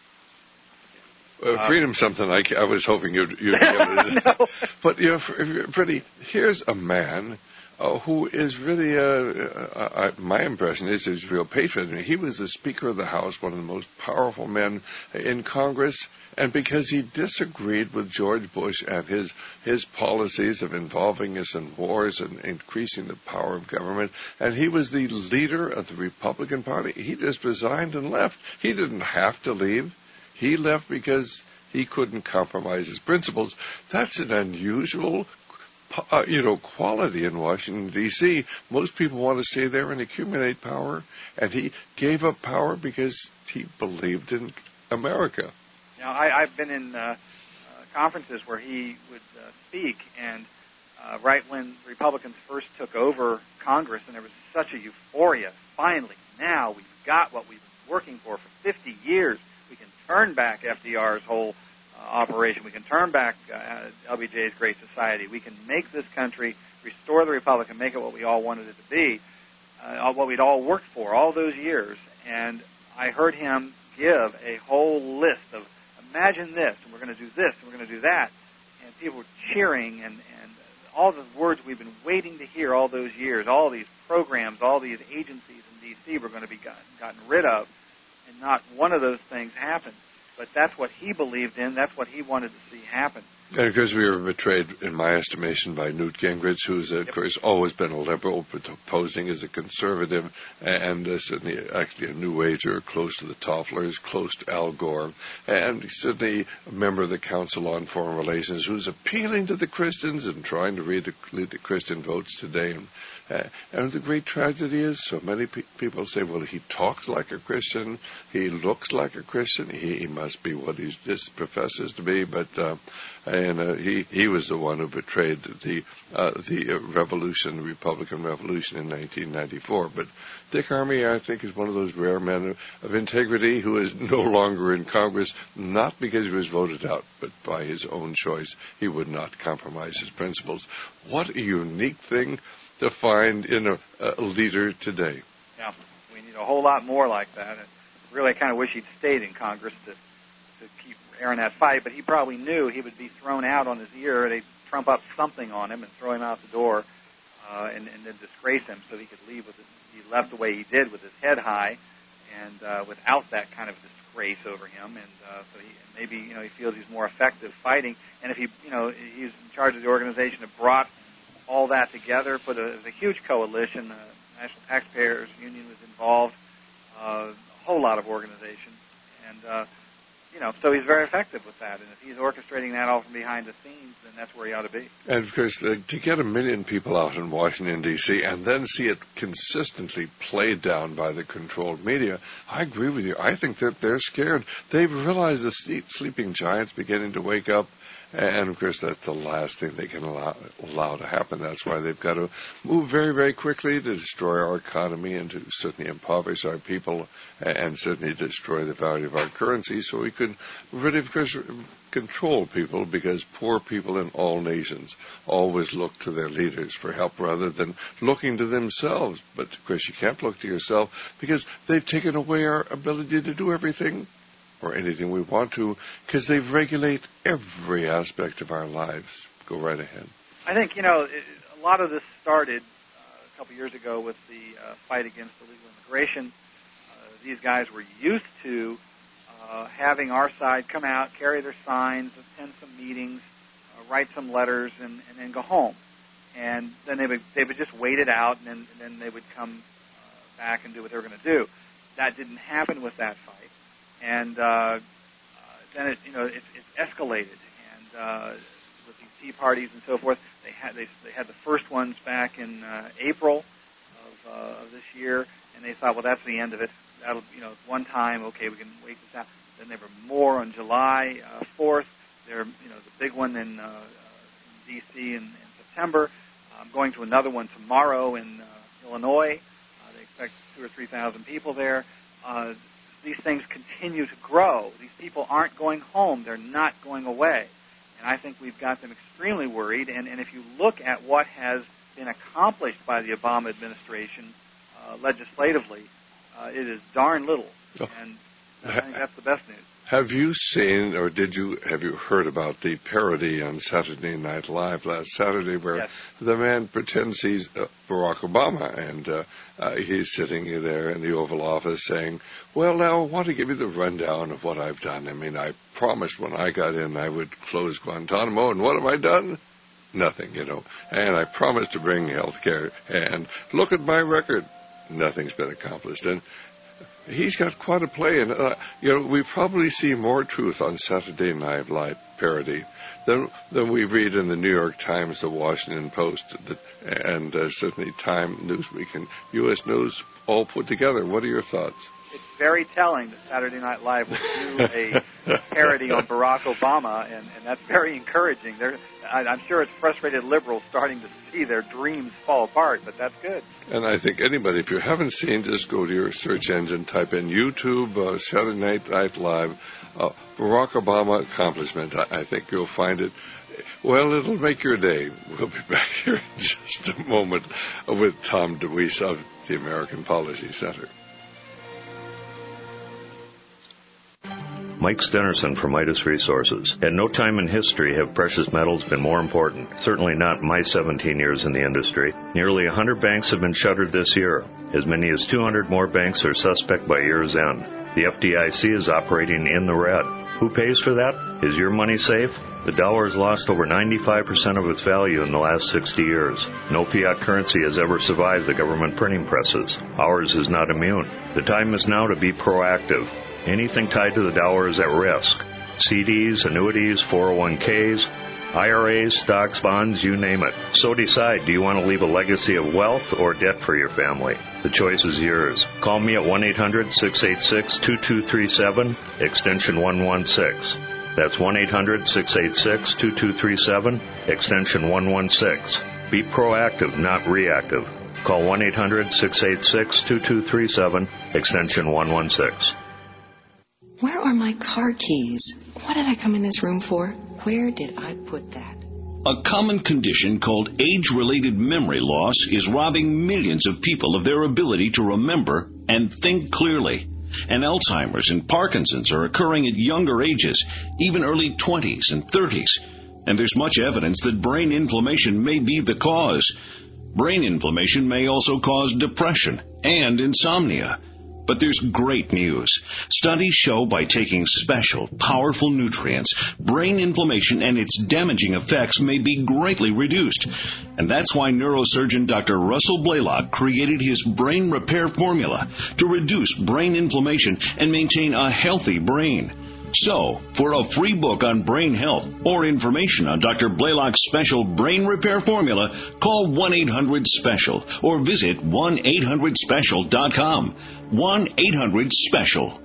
Uh, freedom, something like I was hoping you'd, you'd be able to. No. But you know, Freddie, here's a man uh, who is really. Uh, uh, uh, my impression is he's a real patriot. I mean, he was the Speaker of the House, one of the most powerful men in Congress, and because he disagreed with George Bush and his his policies of involving us in wars and increasing the power of government, and he was the leader of the Republican Party, he just resigned and left. He didn't have to leave. He left because he couldn't compromise his principles. That's an unusual, uh, you know, quality in Washington, D C Most people want to stay there and accumulate power, and he gave up power because he believed in America. Now, I, I've been in uh, uh, conferences where he would uh, speak, and uh, right when Republicans first took over Congress, and there was such a euphoria, finally, now we've got what we've been working for for fifty years. We can turn back F D R's whole uh, operation. We can turn back uh, L B J's Great Society. We can make this country, restore the Republic, and make it what we all wanted it to be, uh, what we'd all worked for all those years. And I heard him give a whole list of, imagine this, and we're going to do this, and we're going to do that. And people were cheering, and, and all the words we've been waiting to hear all those years, all these programs, all these agencies in D C were going to be gotten, gotten rid of. And not one of those things happened. But that's what he believed in. That's what he wanted to see happen. And of course, we were betrayed, in my estimation, by Newt Gingrich, who's, of yep. course, always been a liberal, but posing as a conservative, and uh, certainly actually a New Ager, close to the Tofflers, close to Al Gore, and certainly a member of the Council on Foreign Relations, who's appealing to the Christians and trying to lead the, lead the Christian votes today. And, uh, and the great tragedy is, so many pe- people say, well, he talks like a Christian, he looks like a Christian, he, he must be what he just professes to be, but... Uh, And uh, he he was the one who betrayed the uh, the revolution, the Republican Revolution in nineteen ninety-four. But Dick Armey, I think, is one of those rare men of, of integrity who is no longer in Congress, not because he was voted out, but by his own choice. He would not compromise his principles. What a unique thing to find in a, a leader today. Yeah, we need a whole lot more like that. And really, I kind of wish he'd stayed in Congress to to keep airing that fight, but he probably knew he would be thrown out on his ear. They'd trump up something on him and throw him out the door uh, and, and then disgrace him so he could leave with it. He left the way he did with his head high and uh, without that kind of disgrace over him. And uh, so he, maybe you know he feels he's more effective fighting. And if he you know he's in charge of the organization that brought all that together, put a, it was a huge coalition. The National Taxpayers Union was involved, uh, a whole lot of organizations, and. Uh, You know, so he's very effective with that, and if he's orchestrating that all from behind the scenes, then that's where he ought to be. And, of course, uh, to get a million people out in Washington, D C, and then see it consistently played down by the controlled media, I agree with you. I think that they're scared. They've realized the sleep, sleeping giant's beginning to wake up, and, of course, that's the last thing they can allow, allow to happen. That's why they've got to move very, very quickly to destroy our economy and to certainly impoverish our people and certainly destroy the value of our currency so we could really, of course, control people, because poor people in all nations always look to their leaders for help rather than looking to themselves. But, of course, you can't look to yourself because they've taken away our ability to do everything or anything we want to, because they regulate every aspect of our lives. Go right ahead. I think, you know, it, a lot of this started uh, a couple years ago with the uh, fight against illegal immigration. Uh, these guys were used to uh, having our side come out, carry their signs, attend some meetings, uh, write some letters, and, and then go home. And then they would they would just wait it out, and then, and then they would come uh, back and do what they were going to do. That didn't happen with that fight, and uh, uh, then it you know it, it escalated, and uh, with these tea parties and so forth, they had they, they had the first ones back in uh, April of, uh, of this year, and they thought, well, that's the end of it. That'll you know one time, okay, we can wait this out. Then there were more on July uh, fourth. There, you know, the big one in, uh, uh, in D C in, in September. I'm going to another one tomorrow in uh, Illinois. Uh, they expect two or three thousand people there. Uh, these things continue to grow. These people aren't going home. They're not going away. And I think we've got them extremely worried. And, and if you look at what has been accomplished by the Obama administration uh, legislatively, uh, it is darn little. And I think that's the best news. Have you seen, or did you, have you heard about the parody on Saturday Night Live last Saturday where yes. the man pretends he's uh, Barack Obama, and uh, uh, he's sitting there in the Oval Office saying, well, now I want to give you the rundown of what I've done. I mean, I promised when I got in I would close Guantanamo, and what have I done? Nothing, you know. And I promised to bring health care, and look at my record. Nothing's been accomplished. And he's got quite a play, and uh, you know we probably see more truth on Saturday Night Live parody than than we read in the New York Times, the Washington Post, the, and uh, certainly Time, Newsweek, and U S News all put together. What are your thoughts? It's very telling that Saturday Night Live will do a parody on Barack Obama, and, and that's very encouraging. They're, I, I'm sure it's frustrated liberals starting to see their dreams fall apart, but that's good. And I think anybody, if you haven't seen, just go to your search engine, type in YouTube, uh, Saturday Night Live, uh, Barack Obama accomplishment. I, I think you'll find it. Well, it'll make your day. We'll be back here in just a moment with Tom DeWeese of the American Policy Center. Mike Stenerson from Midas Resources. At no time in history have precious metals been more important. Certainly not in my seventeen years in the industry. Nearly one hundred banks have been shuttered this year. As many as two hundred more banks are suspect by year's end. The F D I C is operating in the red. Who pays for that? Is your money safe? The dollar has lost over ninety-five percent of its value in the last sixty years. No fiat currency has ever survived the government printing presses. Ours is not immune. The time is now to be proactive. Anything tied to the dollar is at risk. C Ds, annuities, four oh one Ks, I R As, stocks, bonds, you name it. So decide, do you want to leave a legacy of wealth or debt for your family? The choice is yours. Call me at one eight hundred six eight six two two three seven, extension one one six. That's one eight hundred six eight six two two three seven, extension one one six. Be proactive, not reactive. Call one eight hundred six eight six two two three seven, extension one one six. Where are my car keys? What did I come in this room for? Where did I put that? A common condition called age-related memory loss is robbing millions of people of their ability to remember and think clearly. And Alzheimer's and Parkinson's are occurring at younger ages, even early twenties and thirties. And there's much evidence that brain inflammation may be the cause. Brain inflammation may also cause depression and insomnia. But there's great news. Studies show by taking special, powerful nutrients, brain inflammation and its damaging effects may be greatly reduced. And that's why neurosurgeon Doctor Russell Blaylock created his brain repair formula to reduce brain inflammation and maintain a healthy brain. So, for a free book on brain health or information on Doctor Blaylock's special brain repair formula, call one eight hundred special or visit one eight hundred special dot com. one eight hundred special.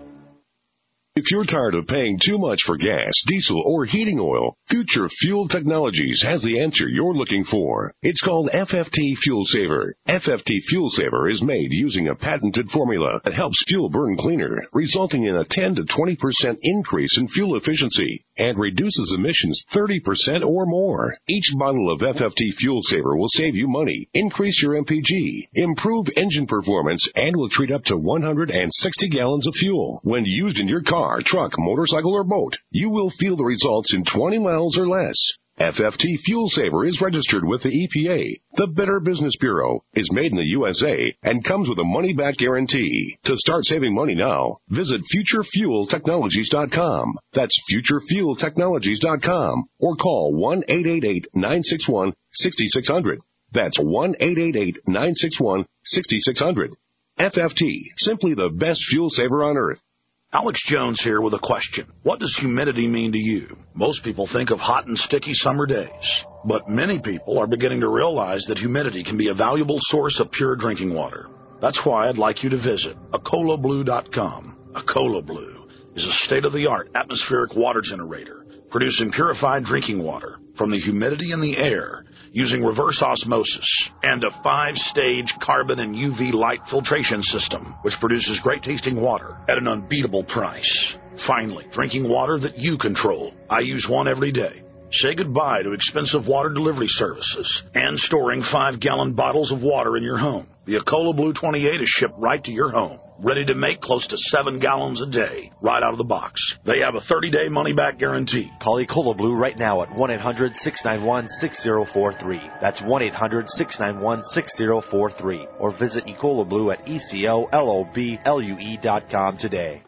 If you're tired of paying too much for gas, diesel, or heating oil, Future Fuel Technologies has the answer you're looking for. It's called F F T Fuel Saver. F F T Fuel Saver is made using a patented formula that helps fuel burn cleaner, resulting in a ten to twenty percent increase in fuel efficiency and reduces emissions thirty percent or more. Each bottle of F F T Fuel Saver will save you money, increase your M P G, improve engine performance, and will treat up to one hundred sixty gallons of fuel. When used in your car, truck, motorcycle, or boat, you will feel the results in twenty miles or less. F F T Fuel Saver is registered with the E P A. The Better Business Bureau is made in the U S A and comes with a money-back guarantee. To start saving money now, visit future fuel technologies dot com. That's future fuel technologies dot com or call one eight eight eight, nine six one, six six zero zero. That's one eight eight eight, nine six one, six six zero zero. F F T, simply the best fuel saver on earth. Alex Jones here with a question. What does humidity mean to you? Most people think of hot and sticky summer days, but many people are beginning to realize that humidity can be a valuable source of pure drinking water. That's why I'd like you to visit Acola Blue dot com. Acola Blue is a state-of-the-art atmospheric water generator producing purified drinking water from the humidity in the air using reverse osmosis and a five-stage carbon and U V light filtration system, which produces great-tasting water at an unbeatable price. Finally, drinking water that you control. I use one every day. Say goodbye to expensive water delivery services and storing five-gallon bottles of water in your home. The Acola Blue twenty-eight is shipped right to your home, ready to make close to seven gallons a day, right out of the box. They have a thirty-day money-back guarantee. Call Ecola Blue right now at one eight hundred, six nine one, six zero four three. That's one eight hundred, six nine one, six zero four three. Or visit Ecola Blue at E C O L O B L U E dot com today.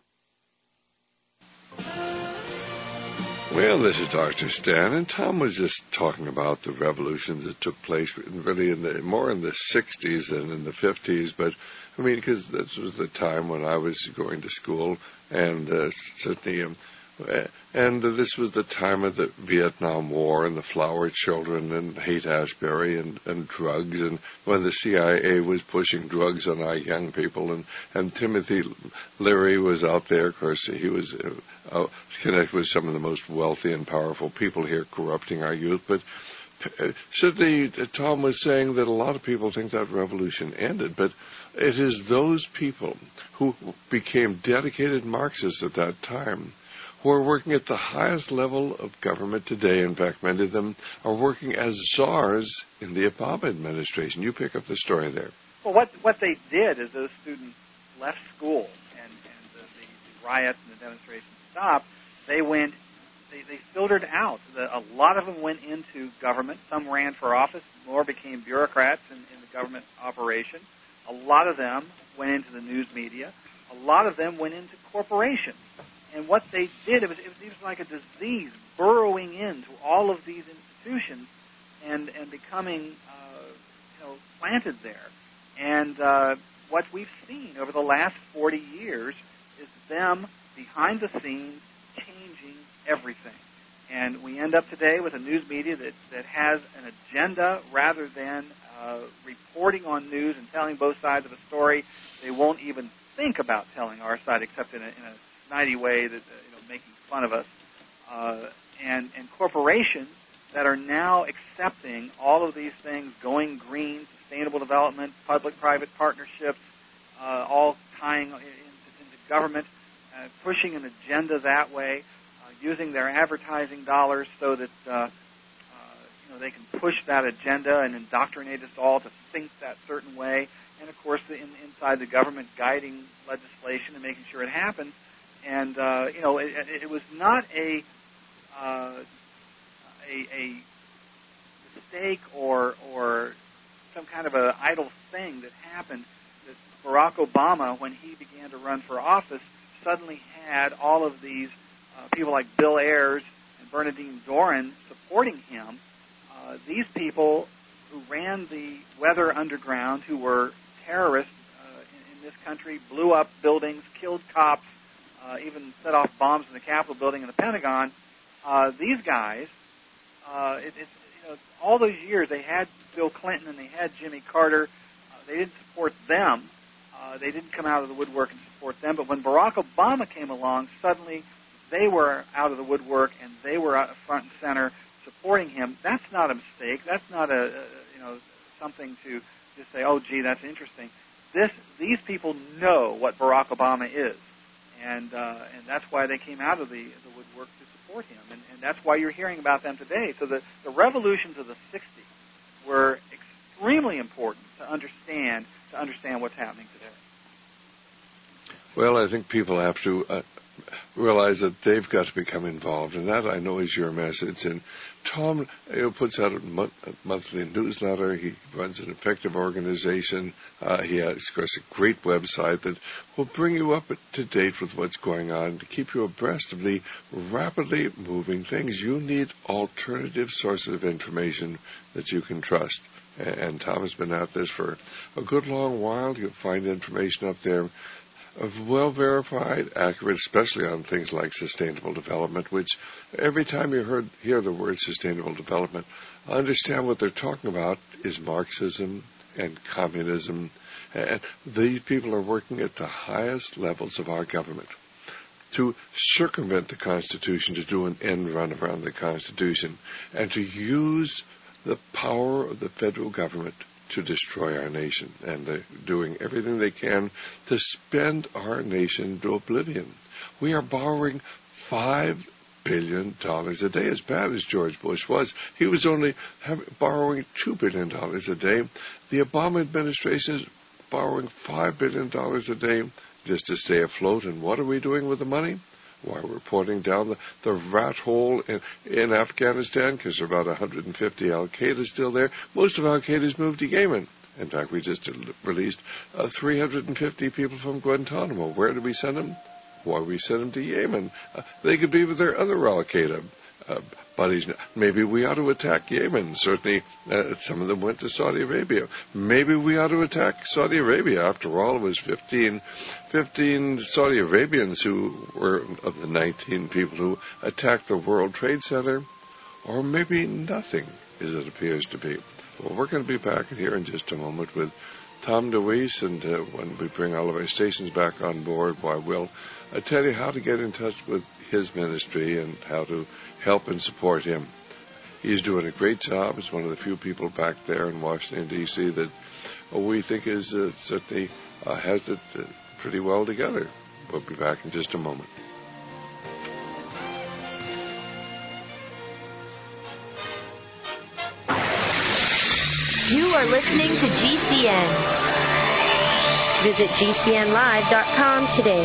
Well, this is Doctor Stan, and Tom was just talking about the revolutions that took place really in the, more in the sixties than in the fifties, but I mean, because this was the time when I was going to school, and uh, certainly, um, and uh, this was the time of the Vietnam War and the Flower Children and Haight-Ashbury and, and drugs, and when the C I A was pushing drugs on our young people, and, and Timothy Leary was out there. Of course, he was uh, uh, connected with some of the most wealthy and powerful people here, corrupting our youth, but certainly, Tom was saying that a lot of people think that revolution ended, but it is those people who became dedicated Marxists at that time who are working at the highest level of government today. In fact, many of them are working as czars in the Obama administration. You pick up the story there. Well, what what they did is those students left school and, and the, the, the riots and the demonstrations stopped. They went, they, they filtered out. The, a lot of them went into government. Some ran for office. More became bureaucrats in, in the government operation. A lot of them went into the news media. A lot of them went into corporations. And what they did, it was, it was even like a disease burrowing into all of these institutions and, and becoming uh, you know, planted there. And uh, what we've seen over the last forty years is them behind the scenes changing everything. And we end up today with a news media that, that has an agenda rather than uh, reporting on news and telling both sides of a story. They won't even think about telling our side except in a, in a snidey way that, uh, you know, making fun of us. Uh, and, and corporations that are now accepting all of these things, going green, sustainable development, public-private partnerships, uh, all tying into, into government, uh, pushing an agenda that way, uh, using their advertising dollars so that uh, uh, you know, they can push that agenda and indoctrinate us all to think that certain way. And, of course, the, in, inside the government guiding legislation and making sure it happens. And, uh, you know, it, it was not a, uh, a, a mistake or, or some kind of an idle thing that happened that Barack Obama, when he began to run for office, suddenly had all of these uh, people like Bill Ayers and Bernardine Doran supporting him. Uh, these people who ran the Weather Underground, who were terrorists uh, in, in this country, blew up buildings, killed cops, uh, even set off bombs in the Capitol building and the Pentagon. Uh, these guys, uh, it, it, you know, all those years they had Bill Clinton and they had Jimmy Carter. Uh, they didn't support them. Uh, they didn't come out of the woodwork and support them. But when Barack Obama came along, suddenly they were out of the woodwork and they were out front and center supporting him. That's not a mistake. That's not a, a you know something to just say, oh, gee, that's interesting. This these people know what Barack Obama is, and uh, and that's why they came out of the, the woodwork to support him, and, and that's why you're hearing about them today. So the, the revolutions of the sixties were extremely important to understand to understand what's happening today. Well, I think people have to uh, realize that they've got to become involved, and that I know is your message. And Tom you know, puts out a, mo- a monthly newsletter. He runs an effective organization. Uh, he has, of course, a great website that will bring you up to date with what's going on to keep you abreast of the rapidly moving things. You need alternative sources of information that you can trust. And Tom has been at this for a good long while. You'll find information up there of well-verified, accurate, especially on things like sustainable development, which every time you heard, hear the word sustainable development, understand what they're talking about is Marxism and communism. And these people are working at the highest levels of our government to circumvent the Constitution, to do an end run around the Constitution, and to use the power of the federal government to destroy our nation. And they're doing everything they can to spend our nation to oblivion. We are borrowing five billion dollars a day. As bad as George Bush was, he was only have, borrowing two billion dollars a day. The Obama administration is borrowing five billion dollars a day just to stay afloat. And what are we doing with the money? Why, we're pouring down the, the rat hole in, in Afghanistan because there are about one hundred fifty al-Qaeda still there. Most of al-Qaeda's moved to Yemen. In fact, we just released uh, three hundred fifty people from Guantanamo. Where did we send them? Why, we sent them to Yemen. Uh, they could be with their other al-Qaeda uh, buddies. Maybe we ought to attack Yemen. Certainly, uh, some of them went to Saudi Arabia. Maybe we ought to attack Saudi Arabia. After all, it was fifteen, fifteen Saudi Arabians who were of the nineteen people who attacked the World Trade Center. Or maybe nothing, as it appears to be. Well, we're going to be back here in just a moment with Tom DeWeese, and uh, when we bring all of our stations back on board, why, we'll uh, tell you how to get in touch with his ministry and how to help and support him. He's doing a great job. It's one of the few people back there in Washington, D C that uh, we think is uh, certainly uh, has it uh, pretty well together. We'll be back in just a moment. You are listening to G C N. Visit G C N live dot com today.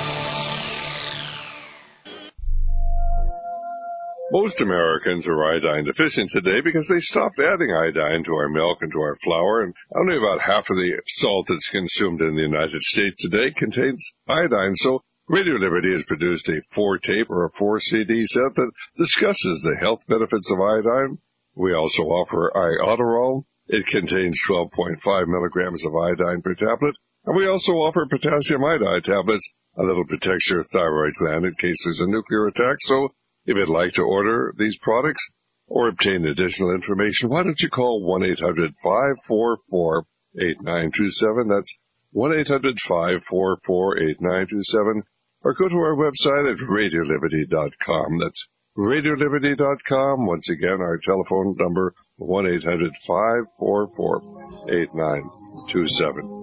Most Americans are iodine deficient today because they stopped adding iodine to our milk and to our flour, and only about half of the salt that's consumed in the United States today contains iodine. So Radio Liberty has produced a four-tape or a four-C D set that discusses the health benefits of iodine. We also offer Iodoral. It contains twelve point five milligrams of iodine per tablet. And we also offer potassium iodide tablets. A little protects your thyroid gland in case there's a nuclear attack. So if you'd like to order these products or obtain additional information, why don't you call one eight hundred five four four eight nine two seven. That's one eight hundred five four four eight nine two seven. Or go to our website at radio liberty dot com. That's radio liberty dot com. Once again, our telephone number, one eight hundred five four four eight nine two seven.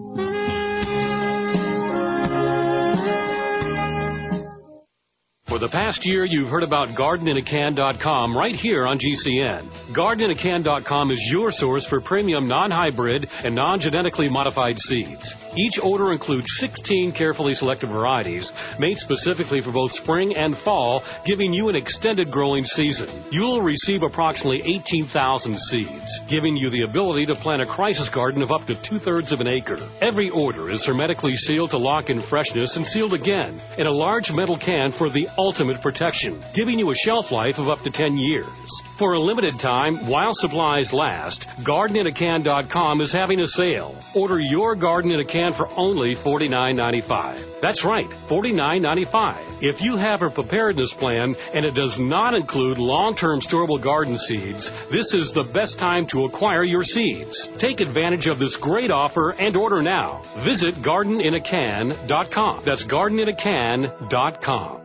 For the past year, you've heard about garden in a can dot com right here on G C N. garden in a can dot com is your source for premium non-hybrid and non-genetically modified seeds. Each order includes sixteen carefully selected varieties made specifically for both spring and fall, giving you an extended growing season. You'll receive approximately eighteen thousand seeds, giving you the ability to plant a crisis garden of up to two-thirds of an acre. Every order is hermetically sealed to lock in freshness and sealed again in a large metal can for the ultimate protection, giving you a shelf life of up to ten years. For a limited time, while supplies last, garden in a can dot com is having a sale. Order your garden in a can for only forty-nine ninety-five. That's right, forty-nine ninety-five. If you have a preparedness plan and it does not include long-term storable garden seeds, this is the best time to acquire your seeds. Take advantage of this great offer and order now. Visit garden in a can dot com. That's garden in a can dot com.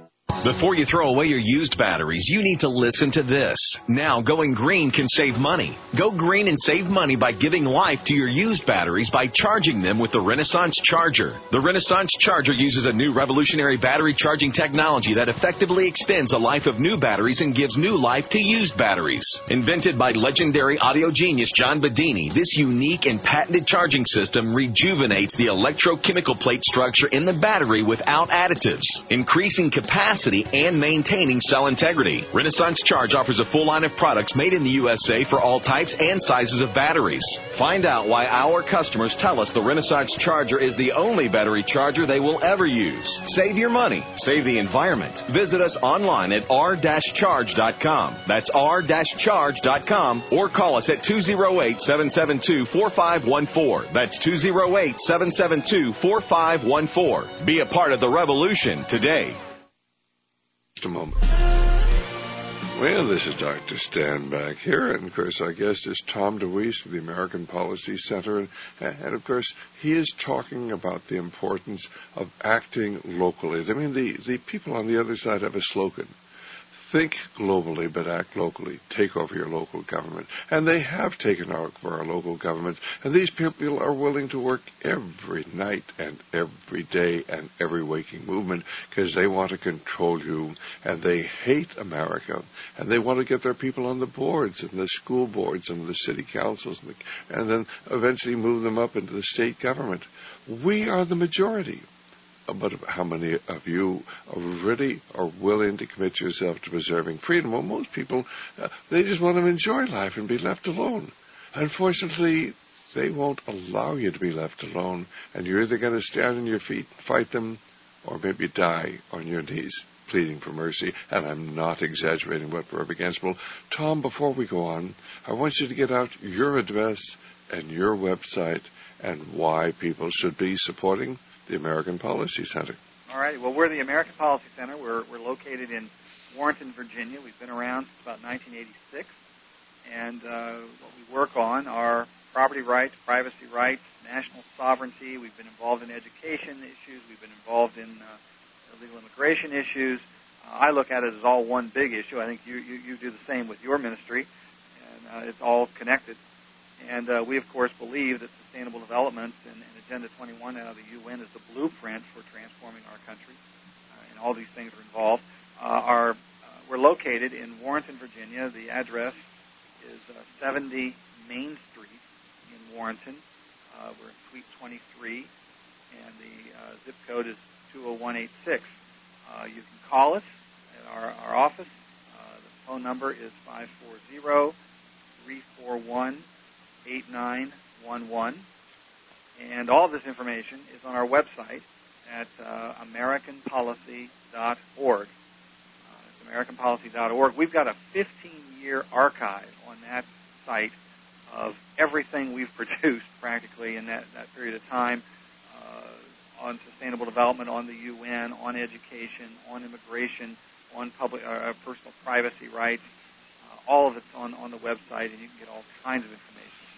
Before you throw away your used batteries, you need to listen to this. Now, going green can save money. Go green and save money by giving life to your used batteries by charging them with the Renaissance Charger. The Renaissance Charger uses a new revolutionary battery charging technology that effectively extends the life of new batteries and gives new life to used batteries. Invented by legendary audio genius John Bedini, this unique and patented charging system rejuvenates the electrochemical plate structure in the battery without additives, increasing capacity and maintaining cell integrity. Renaissance Charge offers a full line of products made in the U S A for all types and sizes of batteries. Find out why our customers tell us the Renaissance Charger is the only battery charger they will ever use. Save your money. Save the environment. Visit us online at r dash charge dot com. That's r dash charge dot com or call us at two oh eight, seven seven two, four five one four. That's two oh eight, seven seven two, four five one four. Be a part of the revolution today. Just a moment. Well, this is Doctor Stan back here, and of course our guest is Tom DeWeese of the American Policy Center, and, and of course he is talking about the importance of acting locally. I mean, the, the people on the other side have a slogan. Think globally, but act locally. Take over your local government. And they have taken over our local governments. And these people are willing to work every night and every day and every waking movement because they want to control you. And they hate America. And they want to get their people on the boards and the school boards and the city councils and, the, and then eventually move them up into the state government. We are the majority. But how many of you really are willing to commit yourself to preserving freedom? Well, most people, uh, they just want to enjoy life and be left alone. Unfortunately, they won't allow you to be left alone, and you're either going to stand on your feet and fight them or maybe die on your knees pleading for mercy. And I'm not exaggerating what we're up against. Well, Tom, before we go on, I want you to get out your address and your website and why people should be supporting the American Policy Center. All right. Well, we're the American Policy Center. We're we're located in Warrenton, Virginia. We've been around since about nineteen eighty-six, and uh, what we work on are property rights, privacy rights, national sovereignty. We've been involved in education issues. We've been involved in uh, illegal immigration issues. Uh, I look at it as all one big issue. I think you you, you do the same with your ministry, and uh, it's all connected. And uh, we, of course, believe that sustainable development and, and Agenda twenty-one out of the U N is the blueprint for transforming our country, uh, and all these things are involved. Uh, our, uh, we're located in Warrenton, Virginia. The address is uh, seventy Main Street in Warrenton. Uh, we're in Suite twenty-three, and the uh, zip code is two oh one eight six. Uh, you can call us at our, our office. Uh, the phone number is five four zero, three four one, eight nine one one, and all of this information is on our website at uh, american policy dot org. Uh, it's american policy dot org. We've got a fifteen-year archive on that site of everything we've produced practically in that, that period of time uh, on sustainable development, on the U N, on education, on immigration, on public uh, personal privacy rights. Uh, all of it's on, on the website, and you can get all kinds of information.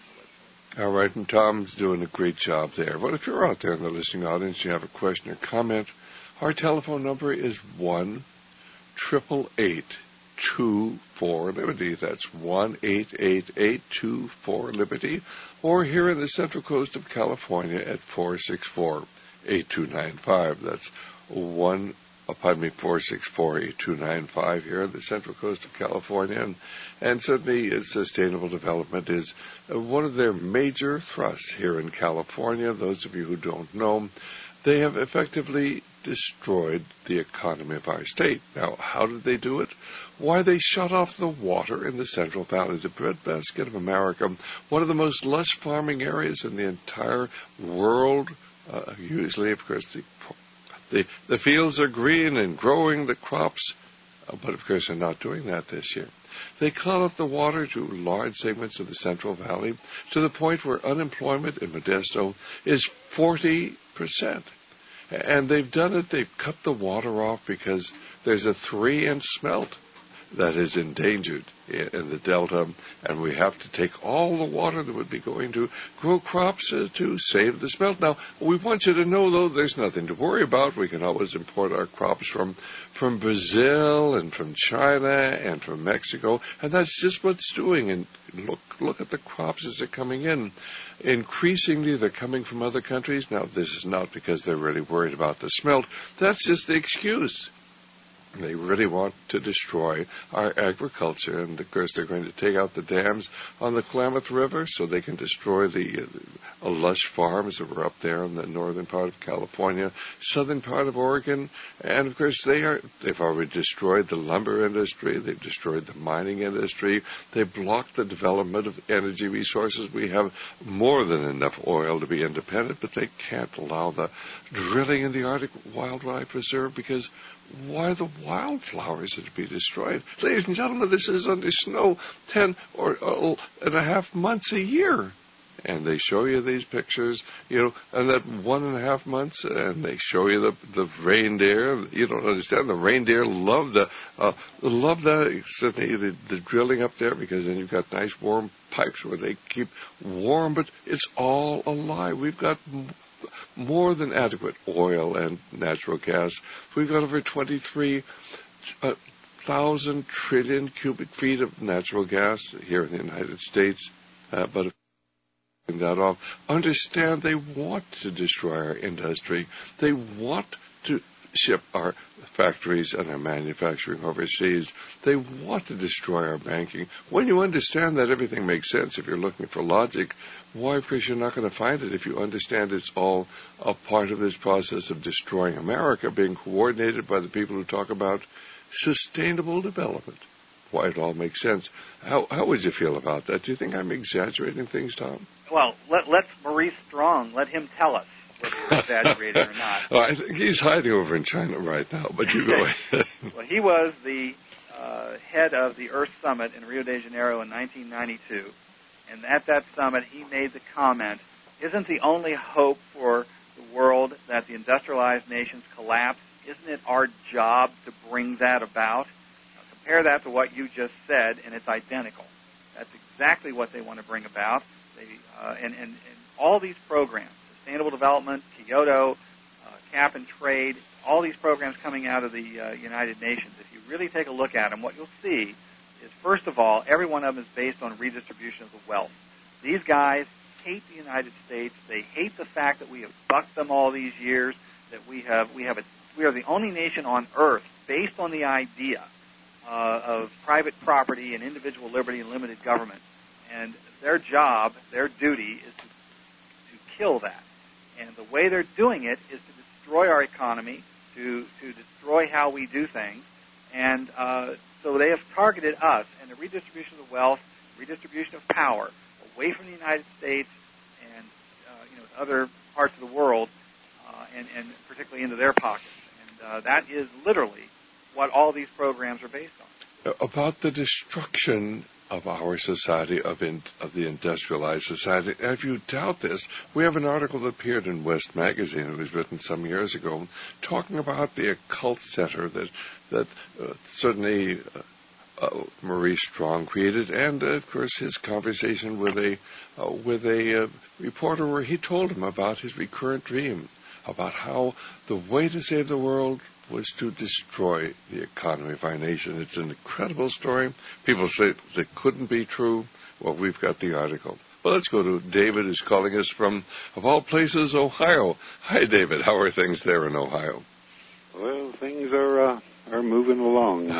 All right, and Tom's doing a great job there. But if you're out there in the listening audience, you have a question or comment, our telephone number is one eight eight eight, two four, Liberty. That's one eight eight eight, two four, Liberty. Or here in the Central Coast of California at four six four, eight two nine five. That's one. Oh, pardon me, four six four, eight two nine five here on the Central Coast of California. And, and certainly uh, sustainable development is uh, one of their major thrusts here in California. Those of you who don't know, they have effectively destroyed the economy of our state. Now, how did they do it? Why, they shut off the water in the Central Valley, the breadbasket of America, one of the most lush farming areas in the entire world. Uh, usually, of course, the The, the fields are green and growing the crops, uh, but of course they're not doing that this year. They cut off the water to large segments of the Central Valley to the point where unemployment in Modesto is forty percent. And they've done it, they've cut the water off because there's a three-inch smelt. that is endangered in, in the Delta, and we have to take all the water that would be going to grow crops uh, to save the smelt. Now, we want you to know, though, there's nothing to worry about. We can always import our crops from, from Brazil and from China and from Mexico, and that's just what it's doing. And look, look at the crops as they're coming in. Increasingly, they're coming from other countries. Now, this is not because they're really worried about the smelt. That's just the excuse. They really want to destroy our agriculture, and of course they're going to take out the dams on the Klamath River so they can destroy the uh, lush farms that were up there in the northern part of California, southern part of Oregon, and of course they are, they've already destroyed the lumber industry, they've destroyed the mining industry, they've blocked the development of energy resources. We have more than enough oil to be independent, but they can't allow the drilling in the Arctic Wildlife Reserve because why the wildflowers are to be destroyed? Ladies and gentlemen, this is under snow ten or, or and a half months a year. And they show you these pictures, you know, and that one and a half months, and they show you the the reindeer. You don't understand. The reindeer love the uh, love the, the the drilling up there because then you've got nice warm pipes where they keep warm. But it's all a lie. We've got more than adequate oil and natural gas. We've got over twenty-three thousand trillion cubic feet of natural gas here in the United States. Uh, but if that off, understand they want to destroy our industry. They want to ship our factories and our manufacturing overseas. They want to destroy our banking. When you understand that, everything makes sense. If you're looking for logic, why, of course, you're not going to find it if you understand it's all a part of this process of destroying America, being coordinated by the people who talk about sustainable development. Why it all makes sense. How how would you feel about that? Do you think I'm exaggerating things, Tom? Well, let, let's Maurice Strong, let him tell us whether you're exaggerating or not. Well, I think he's hiding over in China right now, but you go ahead. Well, he was the uh, head of the Earth Summit in Rio de Janeiro in nineteen ninety-two, and at that summit he made the comment, isn't the only hope for the world that the industrialized nations collapse? Isn't it our job to bring that about? Now, compare that to what you just said, and it's identical. That's exactly what they want to bring about. They, uh, and, and, and all these programs, Sustainable Development, Kyoto, uh, Cap and Trade, all these programs coming out of the uh, United Nations, if you really take a look at them, what you'll see is, first of all, every one of them is based on redistribution of the wealth. These guys hate the United States. They hate the fact that we have bucked them all these years, that we have we have a we are the only nation on earth based on the idea uh, of private property and individual liberty and limited government. And their job, their duty, is to, to kill that. And the way they're doing it is to destroy our economy, to, to destroy how we do things. And uh, so they have targeted us and the redistribution of wealth, redistribution of power away from the United States and uh, you know other parts of the world, uh, and, and particularly into their pockets. And uh, that is literally what all these programs are based on. About the destruction of our society, of, in, of the industrialized society. If you doubt this, we have an article that appeared in West Magazine. It was written some years ago, talking about the occult center that that uh, certainly uh, uh, Maurice Strong created, and uh, of course his conversation with a uh, with a uh, reporter where he told him about his recurrent dream about how the way to save the world was to destroy the economy of our nation. It's an incredible story. People say that couldn't be true. Well, we've got the article. Well, let's go to David, who's calling us from, of all places, Ohio. Hi, David. How are things there in Ohio? Well, things are uh, are moving along.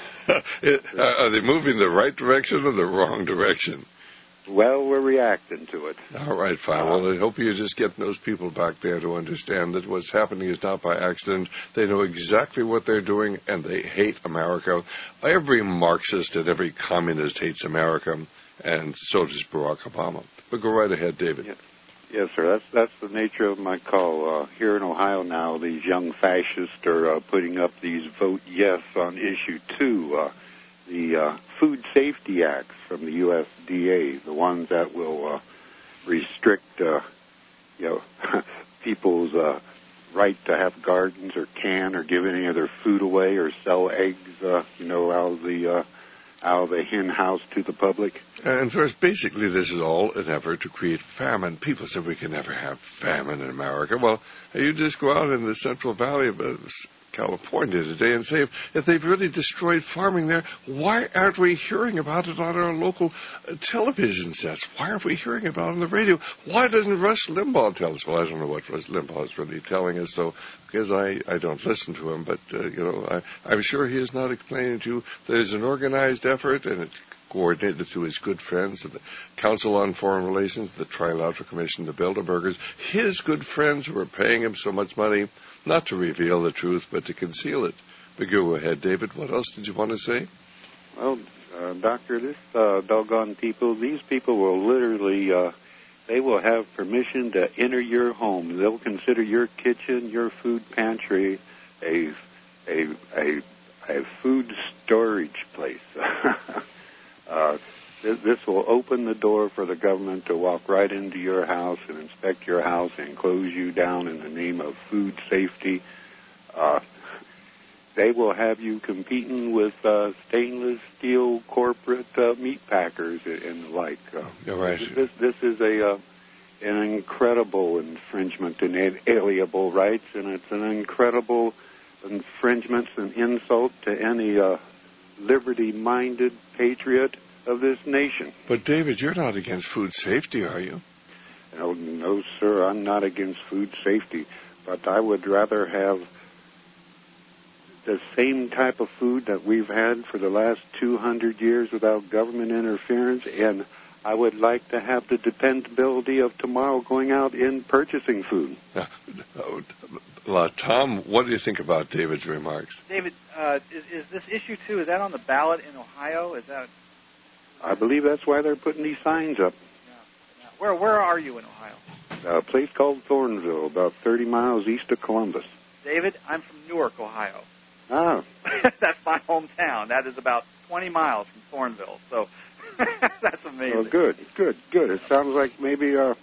it, uh, are they moving the right direction or the wrong direction? Well, we're reacting to it. All right, fine. Well, I hope you're just getting those people back there to understand that what's happening is not by accident. They know exactly what they're doing, and they hate America. Every Marxist and every communist hates America, and so does Barack Obama. But go right ahead, David. Yes, yes sir. That's that's the nature of my call. Uh, here in Ohio now, these young fascists are uh, putting up these vote yes on issue two. Uh, the uh, Food Safety Acts from the U S D A, the ones that will uh, restrict, uh, you know, people's uh, right to have gardens or can or give any of their food away or sell eggs, uh, you know, out of the uh, out of the hen house to the public. And first, basically, this is all an effort to create famine. People say we can never have famine in America. Well, you just go out in the Central Valley of uh, California today and say, if, if they've really destroyed farming there, why aren't we hearing about it on our local uh, television sets? Why aren't we hearing about it on the radio? Why doesn't Rush Limbaugh tell us? Well, I don't know what Rush Limbaugh is really telling us, so because I, I don't listen to him, but, uh, you know, I, I'm sure he is not explaining to you there's an organized effort, and it's coordinated through his good friends at the Council on Foreign Relations, the Trilateral Commission, the Bilderbergers, his good friends who are paying him so much money, not to reveal the truth, but to conceal it. But go ahead, David. What else did you want to say? Well, uh, Doctor, this uh, doggone people, these people will literally, uh, they will have permission to enter your home. They'll consider your kitchen, your food pantry, a a a, a food storage place. uh, this, this will open the door for the government to walk right into your house and inspect your house and close you down in the name of food safety. Uh, they will have you competing with uh, stainless steel corporate uh, meat packers and the like. Uh, You're right. This, this is a uh, an incredible infringement in inalienable rights, and it's an incredible infringement and insult to any uh, liberty-minded patriot of this nation. But, David, you're not against food safety, are you? No, no, sir, I'm not against food safety, but I would rather have the same type of food that we've had for the last two hundred years without government interference, and I would like to have the dependability of tomorrow going out and purchasing food. Uh, uh, Tom, what do you think about David's remarks? David, uh, is, is this issue, too, is that on the ballot in Ohio? Is that... I believe that's why they're putting these signs up. Yeah. Where where are you in Ohio? A place called Thornville, about thirty miles east of Columbus. David, I'm from Newark, Ohio. Ah. That's my hometown. That is about twenty miles from Thornville. So that's amazing. Well, good, good, good. It sounds like maybe uh,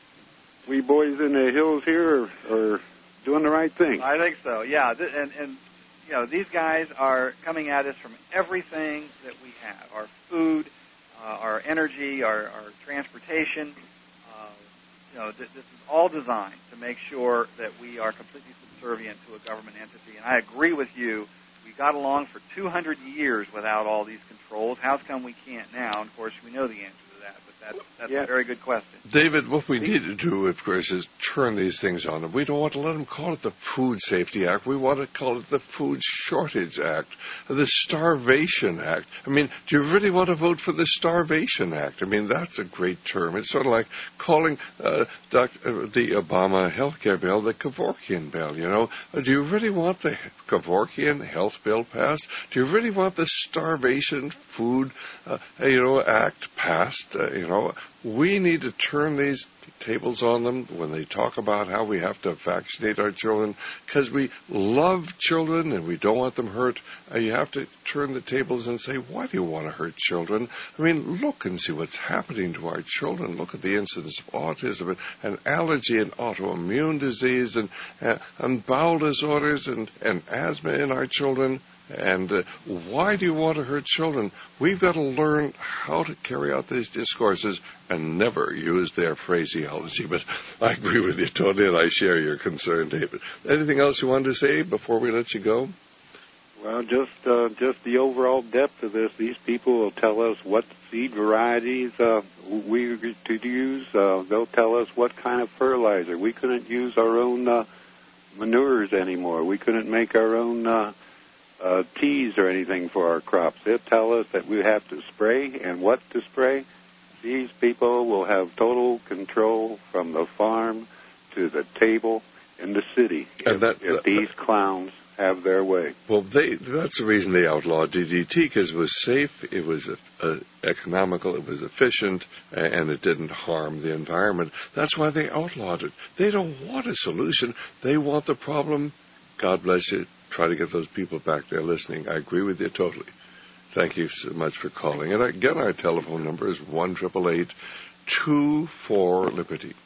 we boys in the hills here are, are doing the right thing. I think so, yeah. And, and, you know, these guys are coming at us from everything that we have, our food, uh, our energy, our, our transportation. Uh, you know, th- this is all designed to make sure that we are completely subservient to a government entity. And I agree with you. We got along for two hundred years without all these controls. How come we can't now? And, of course, we know the answer to that, but that's, that's yeah. a very good question. David, what we need to do, of course, is turn these things on them. We don't want to let them call it the Food Safety Act. We want to call it the Food Shortage Act, the Starvation Act. I mean, do you really want to vote for the Starvation Act? I mean, that's a great term. It's sort of like calling uh, Doctor, uh, the Obama health care bill the Kevorkian bill, you know. Do you really want the Kevorkian health bill passed? Do you really want the Starvation Food, uh, you know, Act passed? Uh, you know, we need to turn these tables on them when they talk about how we have to vaccinate our children because we love children and we don't want them hurt. Uh, you have to turn the tables and say, why do you want to hurt children? I mean, look and see what's happening to our children. Look at the incidence of autism and, and allergy and autoimmune disease and, uh, and bowel disorders and, and asthma in our children. And uh, why do you want to hurt children? We've got to learn how to carry out these discourses and never use their phraseology. But I agree with you totally, and I share your concern, David. Anything else you wanted to say before we let you go? Well, just uh, just the overall depth of this. These people will tell us what seed varieties uh, we are to use. Uh, they'll tell us what kind of fertilizer. We couldn't use our own uh, manures anymore. We couldn't make our own uh, uh, teas or anything for our crops. They'll tell us that we have to spray and what to spray. These people will have total control from the farm to the table in the city and if, that, if that, these clowns have their way. Well, they, that's the reason they outlawed D D T, because it was safe, it was uh, economical, it was efficient, and it didn't harm the environment. That's why they outlawed it. They don't want a solution. They want the problem. God bless you. Try to get those people back there listening. I agree with you totally. Thank you so much for calling. And again, our telephone number is one eight eight eight, two four, Liberty.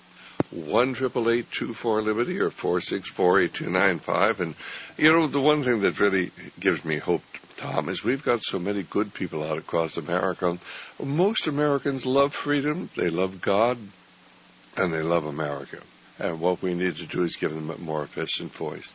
one eight eight eight, two four, Liberty or four six four, eight two nine five. And, you know, the one thing that really gives me hope, Tom, is we've got so many good people out across America. Most Americans love freedom, they love God, and they love America. And what we need to do is give them a more efficient voice.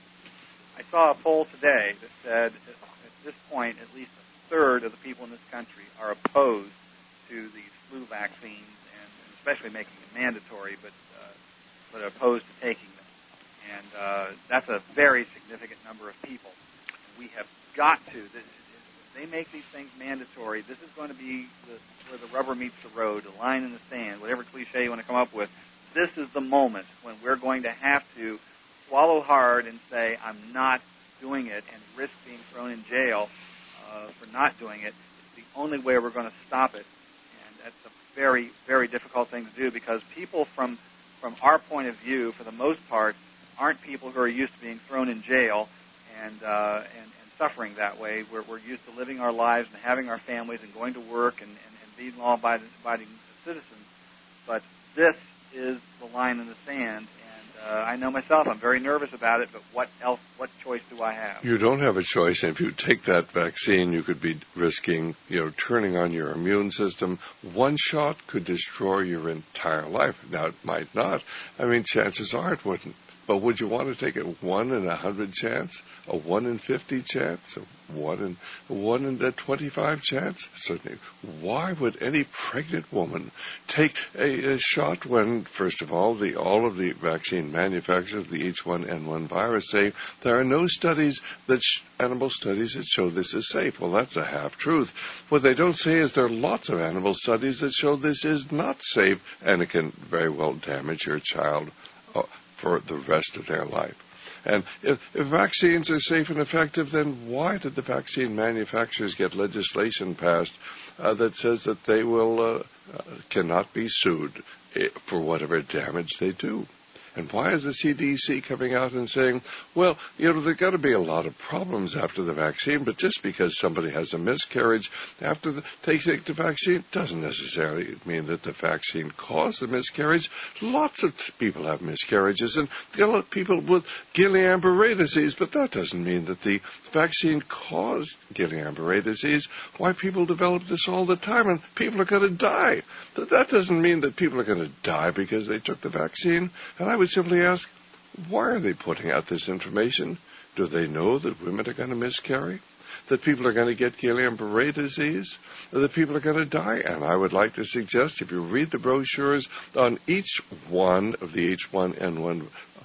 I saw a poll today that said at this point at least a third of the people in this country are opposed to these flu vaccines, and especially making them mandatory, but uh, but opposed to taking them. And uh, that's a very significant number of people. And we have got to. This, if they make these things mandatory, this is going to be the, where the rubber meets the road, the line in the sand, whatever cliche you want to come up with. This is the moment when we're going to have to swallow hard and say, I'm not doing it, and risk being thrown in jail uh, for not doing it. It's the only way we're going to stop it. And that's a very, very difficult thing to do, because people from, from our point of view, for the most part, aren't people who are used to being thrown in jail and, uh, and, and suffering that way. We're, we're used to living our lives and having our families and going to work and, and, and being law-abiding citizens. But this is the line in the sand, and uh, I know myself, I'm very nervous about it, but what else, what choice do I have? You don't have a choice, and if you take that vaccine, you could be risking, you know, turning on your immune system. One shot could destroy your entire life. Now, it might not. I mean, chances are it wouldn't. But would you want to take a one in a hundred chance, a one in fifty chance, a one in a one in a twenty-five chance? Certainly. Why would any pregnant woman take a, a shot when, first of all, the all of the vaccine manufacturers of the H one N one virus say there are no studies that sh- animal studies that show this is safe? Well, that's a half truth. What they don't say is there are lots of animal studies that show this is not safe, and it can very well damage your child Uh, for the rest of their life. And if, if vaccines are safe and effective, then why did the vaccine manufacturers get legislation passed uh, that says that they will uh, uh, cannot be sued for whatever damage they do? And why is the C D C coming out and saying, well, you know, there got to be a lot of problems after the vaccine, but just because somebody has a miscarriage after the, they take the vaccine doesn't necessarily mean that the vaccine caused the miscarriage. Lots of people have miscarriages, and there are people with Guillain-Barré disease, but that doesn't mean that the vaccine caused Guillain-Barré disease. Why people develop this all the time, and people are going to die. That, that doesn't mean that people are going to die because they took the vaccine. And I would simply ask, why are they putting out this information? Do they know that women are going to miscarry? That people are going to get Guillain-Barré disease? That people are going to die? And I would like to suggest, if you read the brochures on each one of the H one N one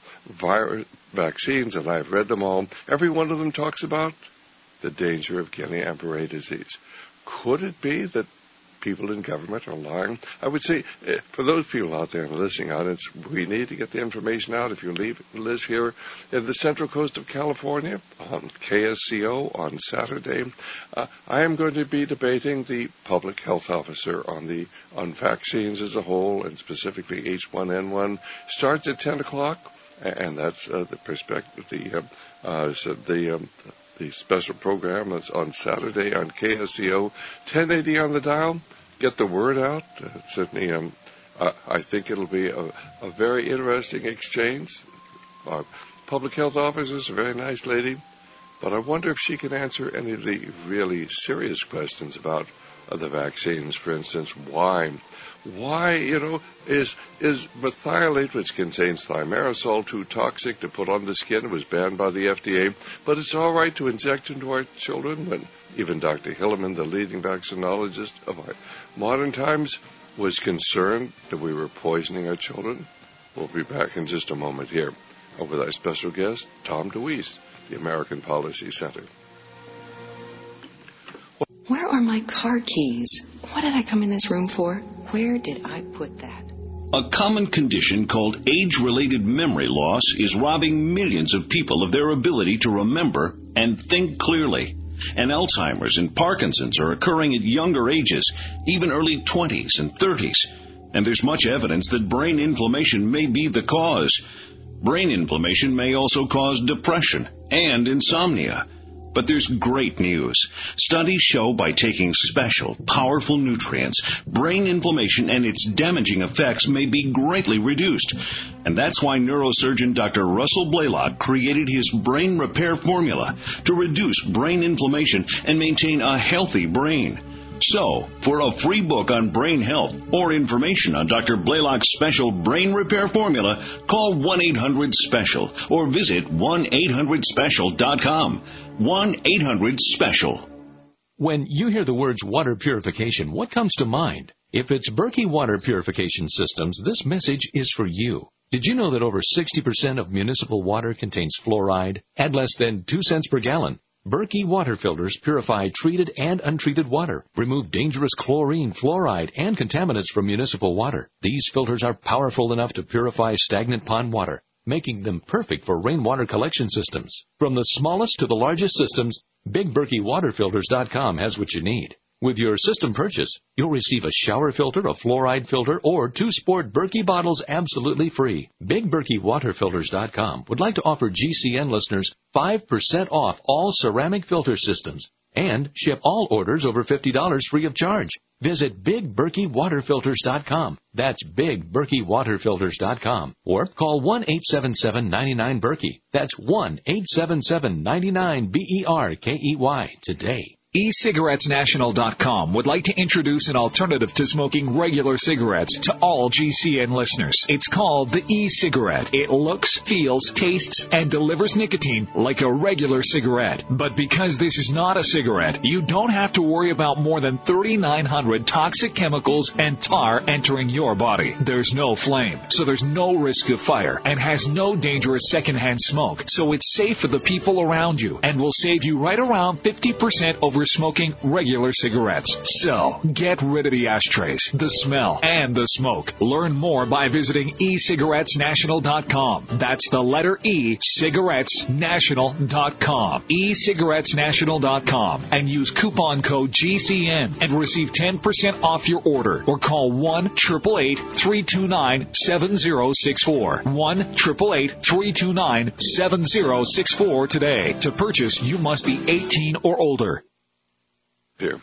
virus vaccines, and I've read them all, every one of them talks about the danger of Guillain-Barré disease. Could it be that people in government are lying? I would say, for those people out there listening on it, we need to get the information out. If you leave, live here in the Central Coast of California, on K S C O on Saturday, uh, I am going to be debating the public health officer on the on vaccines as a whole, and specifically H one N one. Starts at ten o'clock, and that's uh, the perspective, the uh, uh, so the um, the special program that's on Saturday on K S C O, ten eighty on the dial. Get the word out. Uh, certainly, um, uh, I think it'll be a, a very interesting exchange. Our public health officer is a very nice lady, but I wonder if she can answer any of the really serious questions about uh, the vaccines. For instance, why? Why, you know, is is methylate, which contains thimerosal, too toxic to put on the skin? It was banned by the F D A, but it's all right to inject into our children. When even Doctor Hillerman, the leading vaccinologist of our modern times, was concerned that we were poisoning our children. We'll be back in just a moment here with our special guest, Tom DeWeese, the American Policy Center. Where are my car keys? What did I come in this room for? Where did I put that? A common condition called age-related memory loss is robbing millions of people of their ability to remember and think clearly. And Alzheimer's and Parkinson's are occurring at younger ages, even early twenties and thirties. And there's much evidence that brain inflammation may be the cause. Brain inflammation may also cause depression and insomnia. But there's great news. Studies show by taking special, powerful nutrients, brain inflammation and its damaging effects may be greatly reduced. And that's why neurosurgeon Doctor Russell Blaylock created his brain repair formula to reduce brain inflammation and maintain a healthy brain. So, for a free book on brain health or information on Doctor Blaylock's special brain repair formula, call one eight hundred special or visit one eight hundred special dot com. one eight hundred special. When you hear the words water purification, what comes to mind? If it's Berkey Water Purification Systems, this message is for you. Did you know that over sixty percent of municipal water contains fluoride at less than two cents per gallon? Berkey water filters purify treated and untreated water, remove dangerous chlorine, fluoride, and contaminants from municipal water. These filters are powerful enough to purify stagnant pond water, making them perfect for rainwater collection systems. From the smallest to the largest systems, Big Berkey Water Filters dot com has what you need. With your system purchase, you'll receive a shower filter, a fluoride filter, or two sport Berkey bottles absolutely free. Big Berkey Water Filters dot com would like to offer G C N listeners five percent off all ceramic filter systems and ship all orders over fifty dollars free of charge. Visit Big Berkey Water Filters dot com. That's Big Berkey Water Filters dot com. Or call one eight seven seven, nine nine, Berkey. That's one eight seven seven, nine nine, B E R K E Y today. e cigarettes national dot com would like to introduce an alternative to smoking regular cigarettes to all G C N listeners. It's called the e-cigarette. It looks, feels, tastes, and delivers nicotine like a regular cigarette. But because this is not a cigarette, you don't have to worry about more than thirty-nine hundred toxic chemicals and tar entering your body. There's no flame, so there's no risk of fire, and has no dangerous secondhand smoke. So it's safe for the people around you and will save you right around fifty percent over smoking regular cigarettes. So, get rid of the ashtrays, the smell, and the smoke. Learn more by visiting e cigarettes national dot com. That's the letter E, cigarettes national dot com. e cigarettes national dot com. And use coupon code G C N and receive ten percent off your order. Or call one eight eight eight, three two nine, seven zero six four. one eight eight eight, three two nine, seven zero six four today. To purchase, you must be eighteen or older. Here.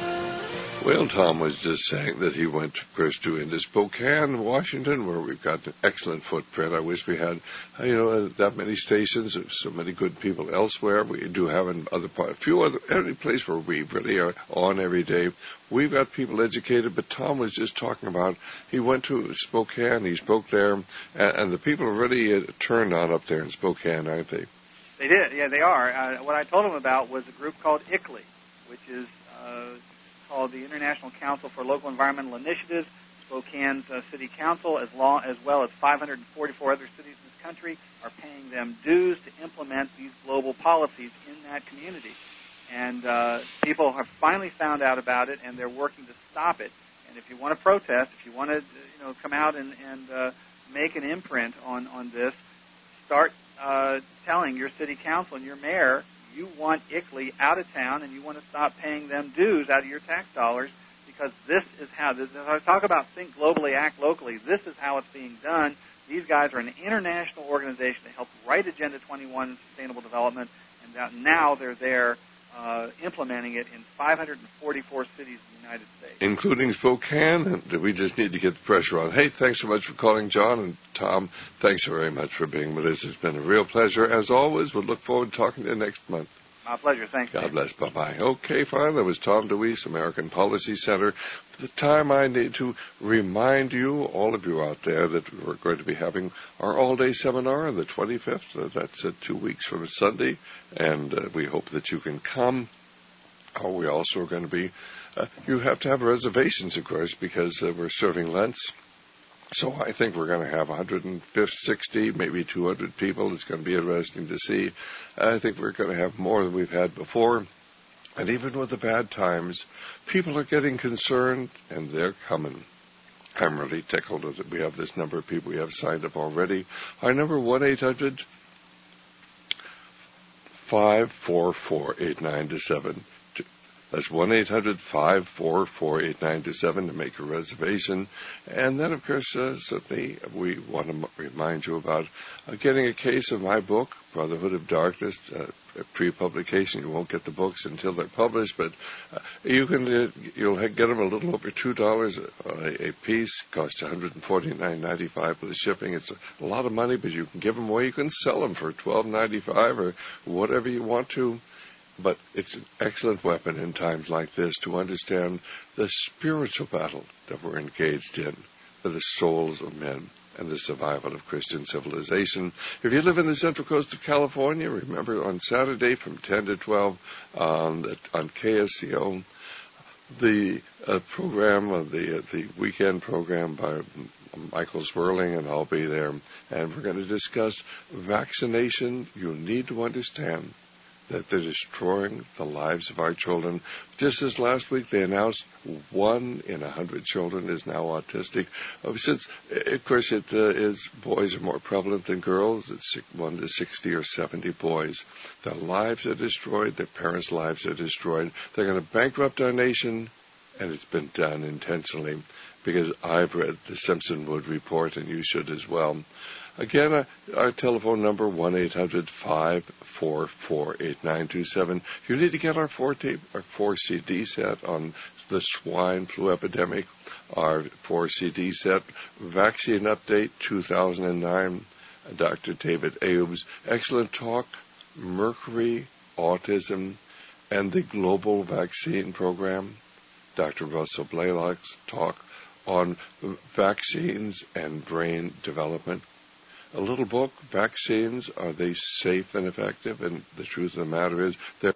Well, Tom was just saying that he went, of course, to into Spokane, Washington, where we've got an excellent footprint. I wish we had, you know, that many stations, so many good people elsewhere. We do have in other parts, a few other, any place where we really are on every day. We've got people educated, but Tom was just talking about, he went to Spokane, he spoke there, and, and the people are really uh, turned on up there in Spokane, aren't they? They did, yeah, they are. Uh, what I told them about was a group called I C L I, which is uh, called the International Council for Local Environmental Initiatives. Spokane's uh, City Council, as, long, as well as five hundred forty-four other cities in this country, are paying them dues to implement these global policies in that community. And uh, people have finally found out about it, and they're working to stop it. And if you want to protest, if you want to, you know, come out and, and uh, make an imprint on, on this, start uh, telling your city council and your mayor you want I C L I out of town and you want to stop paying them dues out of your tax dollars, because this is how, this, as I talk about think globally, act locally, this is how it's being done. These guys are an international organization that helped write Agenda twenty-one in Sustainable Development, and that now they're there uh, implementing it in five hundred forty-four cities in the United States. Including Spokane, and we just need to get the pressure on. Hey, thanks so much for calling, John, and Tom, thanks very much for being with us. It's been a real pleasure. As always, we'll look forward to talking to you next month. My pleasure. Thanks. God bless. Bye-bye. Okay, fine. That was Tom DeWeese, American Policy Center. The time I need to remind you, all of you out there, that we're going to be having our all-day seminar on the twenty-fifth. Uh, that's uh, two weeks from Sunday, and uh, we hope that you can come. Oh, we also are going to be, uh, you have to have reservations, of course, because uh, we're serving lunch. So I think we're going to have one hundred sixty, maybe two hundred people. It's going to be interesting to see. I think we're going to have more than we've had before. And even with the bad times, people are getting concerned, and they're coming. I'm really tickled that we have this number of people we have signed up already. Our number, one eight hundred, five four four, eight nine two seven. That's one eight hundred, five four four, eight nine two seven to make a reservation. And then, of course, uh, certainly we want to m- remind you about uh, getting a case of my book, Brotherhood of Darkness, uh, pre-publication. You won't get the books until they're published, but uh, you can uh, you'll get them a little over two dollars a, a piece. Costs one hundred forty-nine ninety-five with the shipping. It's a, a lot of money, but you can give them away. You can sell them for twelve ninety-five or whatever you want to. But it's an excellent weapon in times like this to understand the spiritual battle that we're engaged in for the souls of men and the survival of Christian civilization. If you live in the Central Coast of California, remember on Saturday from ten to twelve um, on K S C O, the uh, program, uh, the uh, the weekend program by Michael Swerling, and I'll be there. And we're going to discuss vaccination. You need to understand that they're destroying the lives of our children. Just as last week they announced one in a hundred children is now autistic. Since, of course, it uh, is boys are more prevalent than girls. It's one to sixty or seventy boys. Their lives are destroyed. Their parents' lives are destroyed. They're going to bankrupt our nation, and it's been done intentionally because I've read the Simpsonwood Report, and you should as well. Again, uh, our telephone number, one eight hundred five four four eight nine two seven. If you need to get our four, tape, our four C D set on the swine flu epidemic, our four C D set, Vaccine Update two thousand nine, Doctor David Ayub's excellent talk, Mercury, Autism, and the Global Vaccine Program, Doctor Russell Blaylock's talk on vaccines and brain development. A little book, Vaccines, Are They Safe and Effective? And the truth of the matter is, they're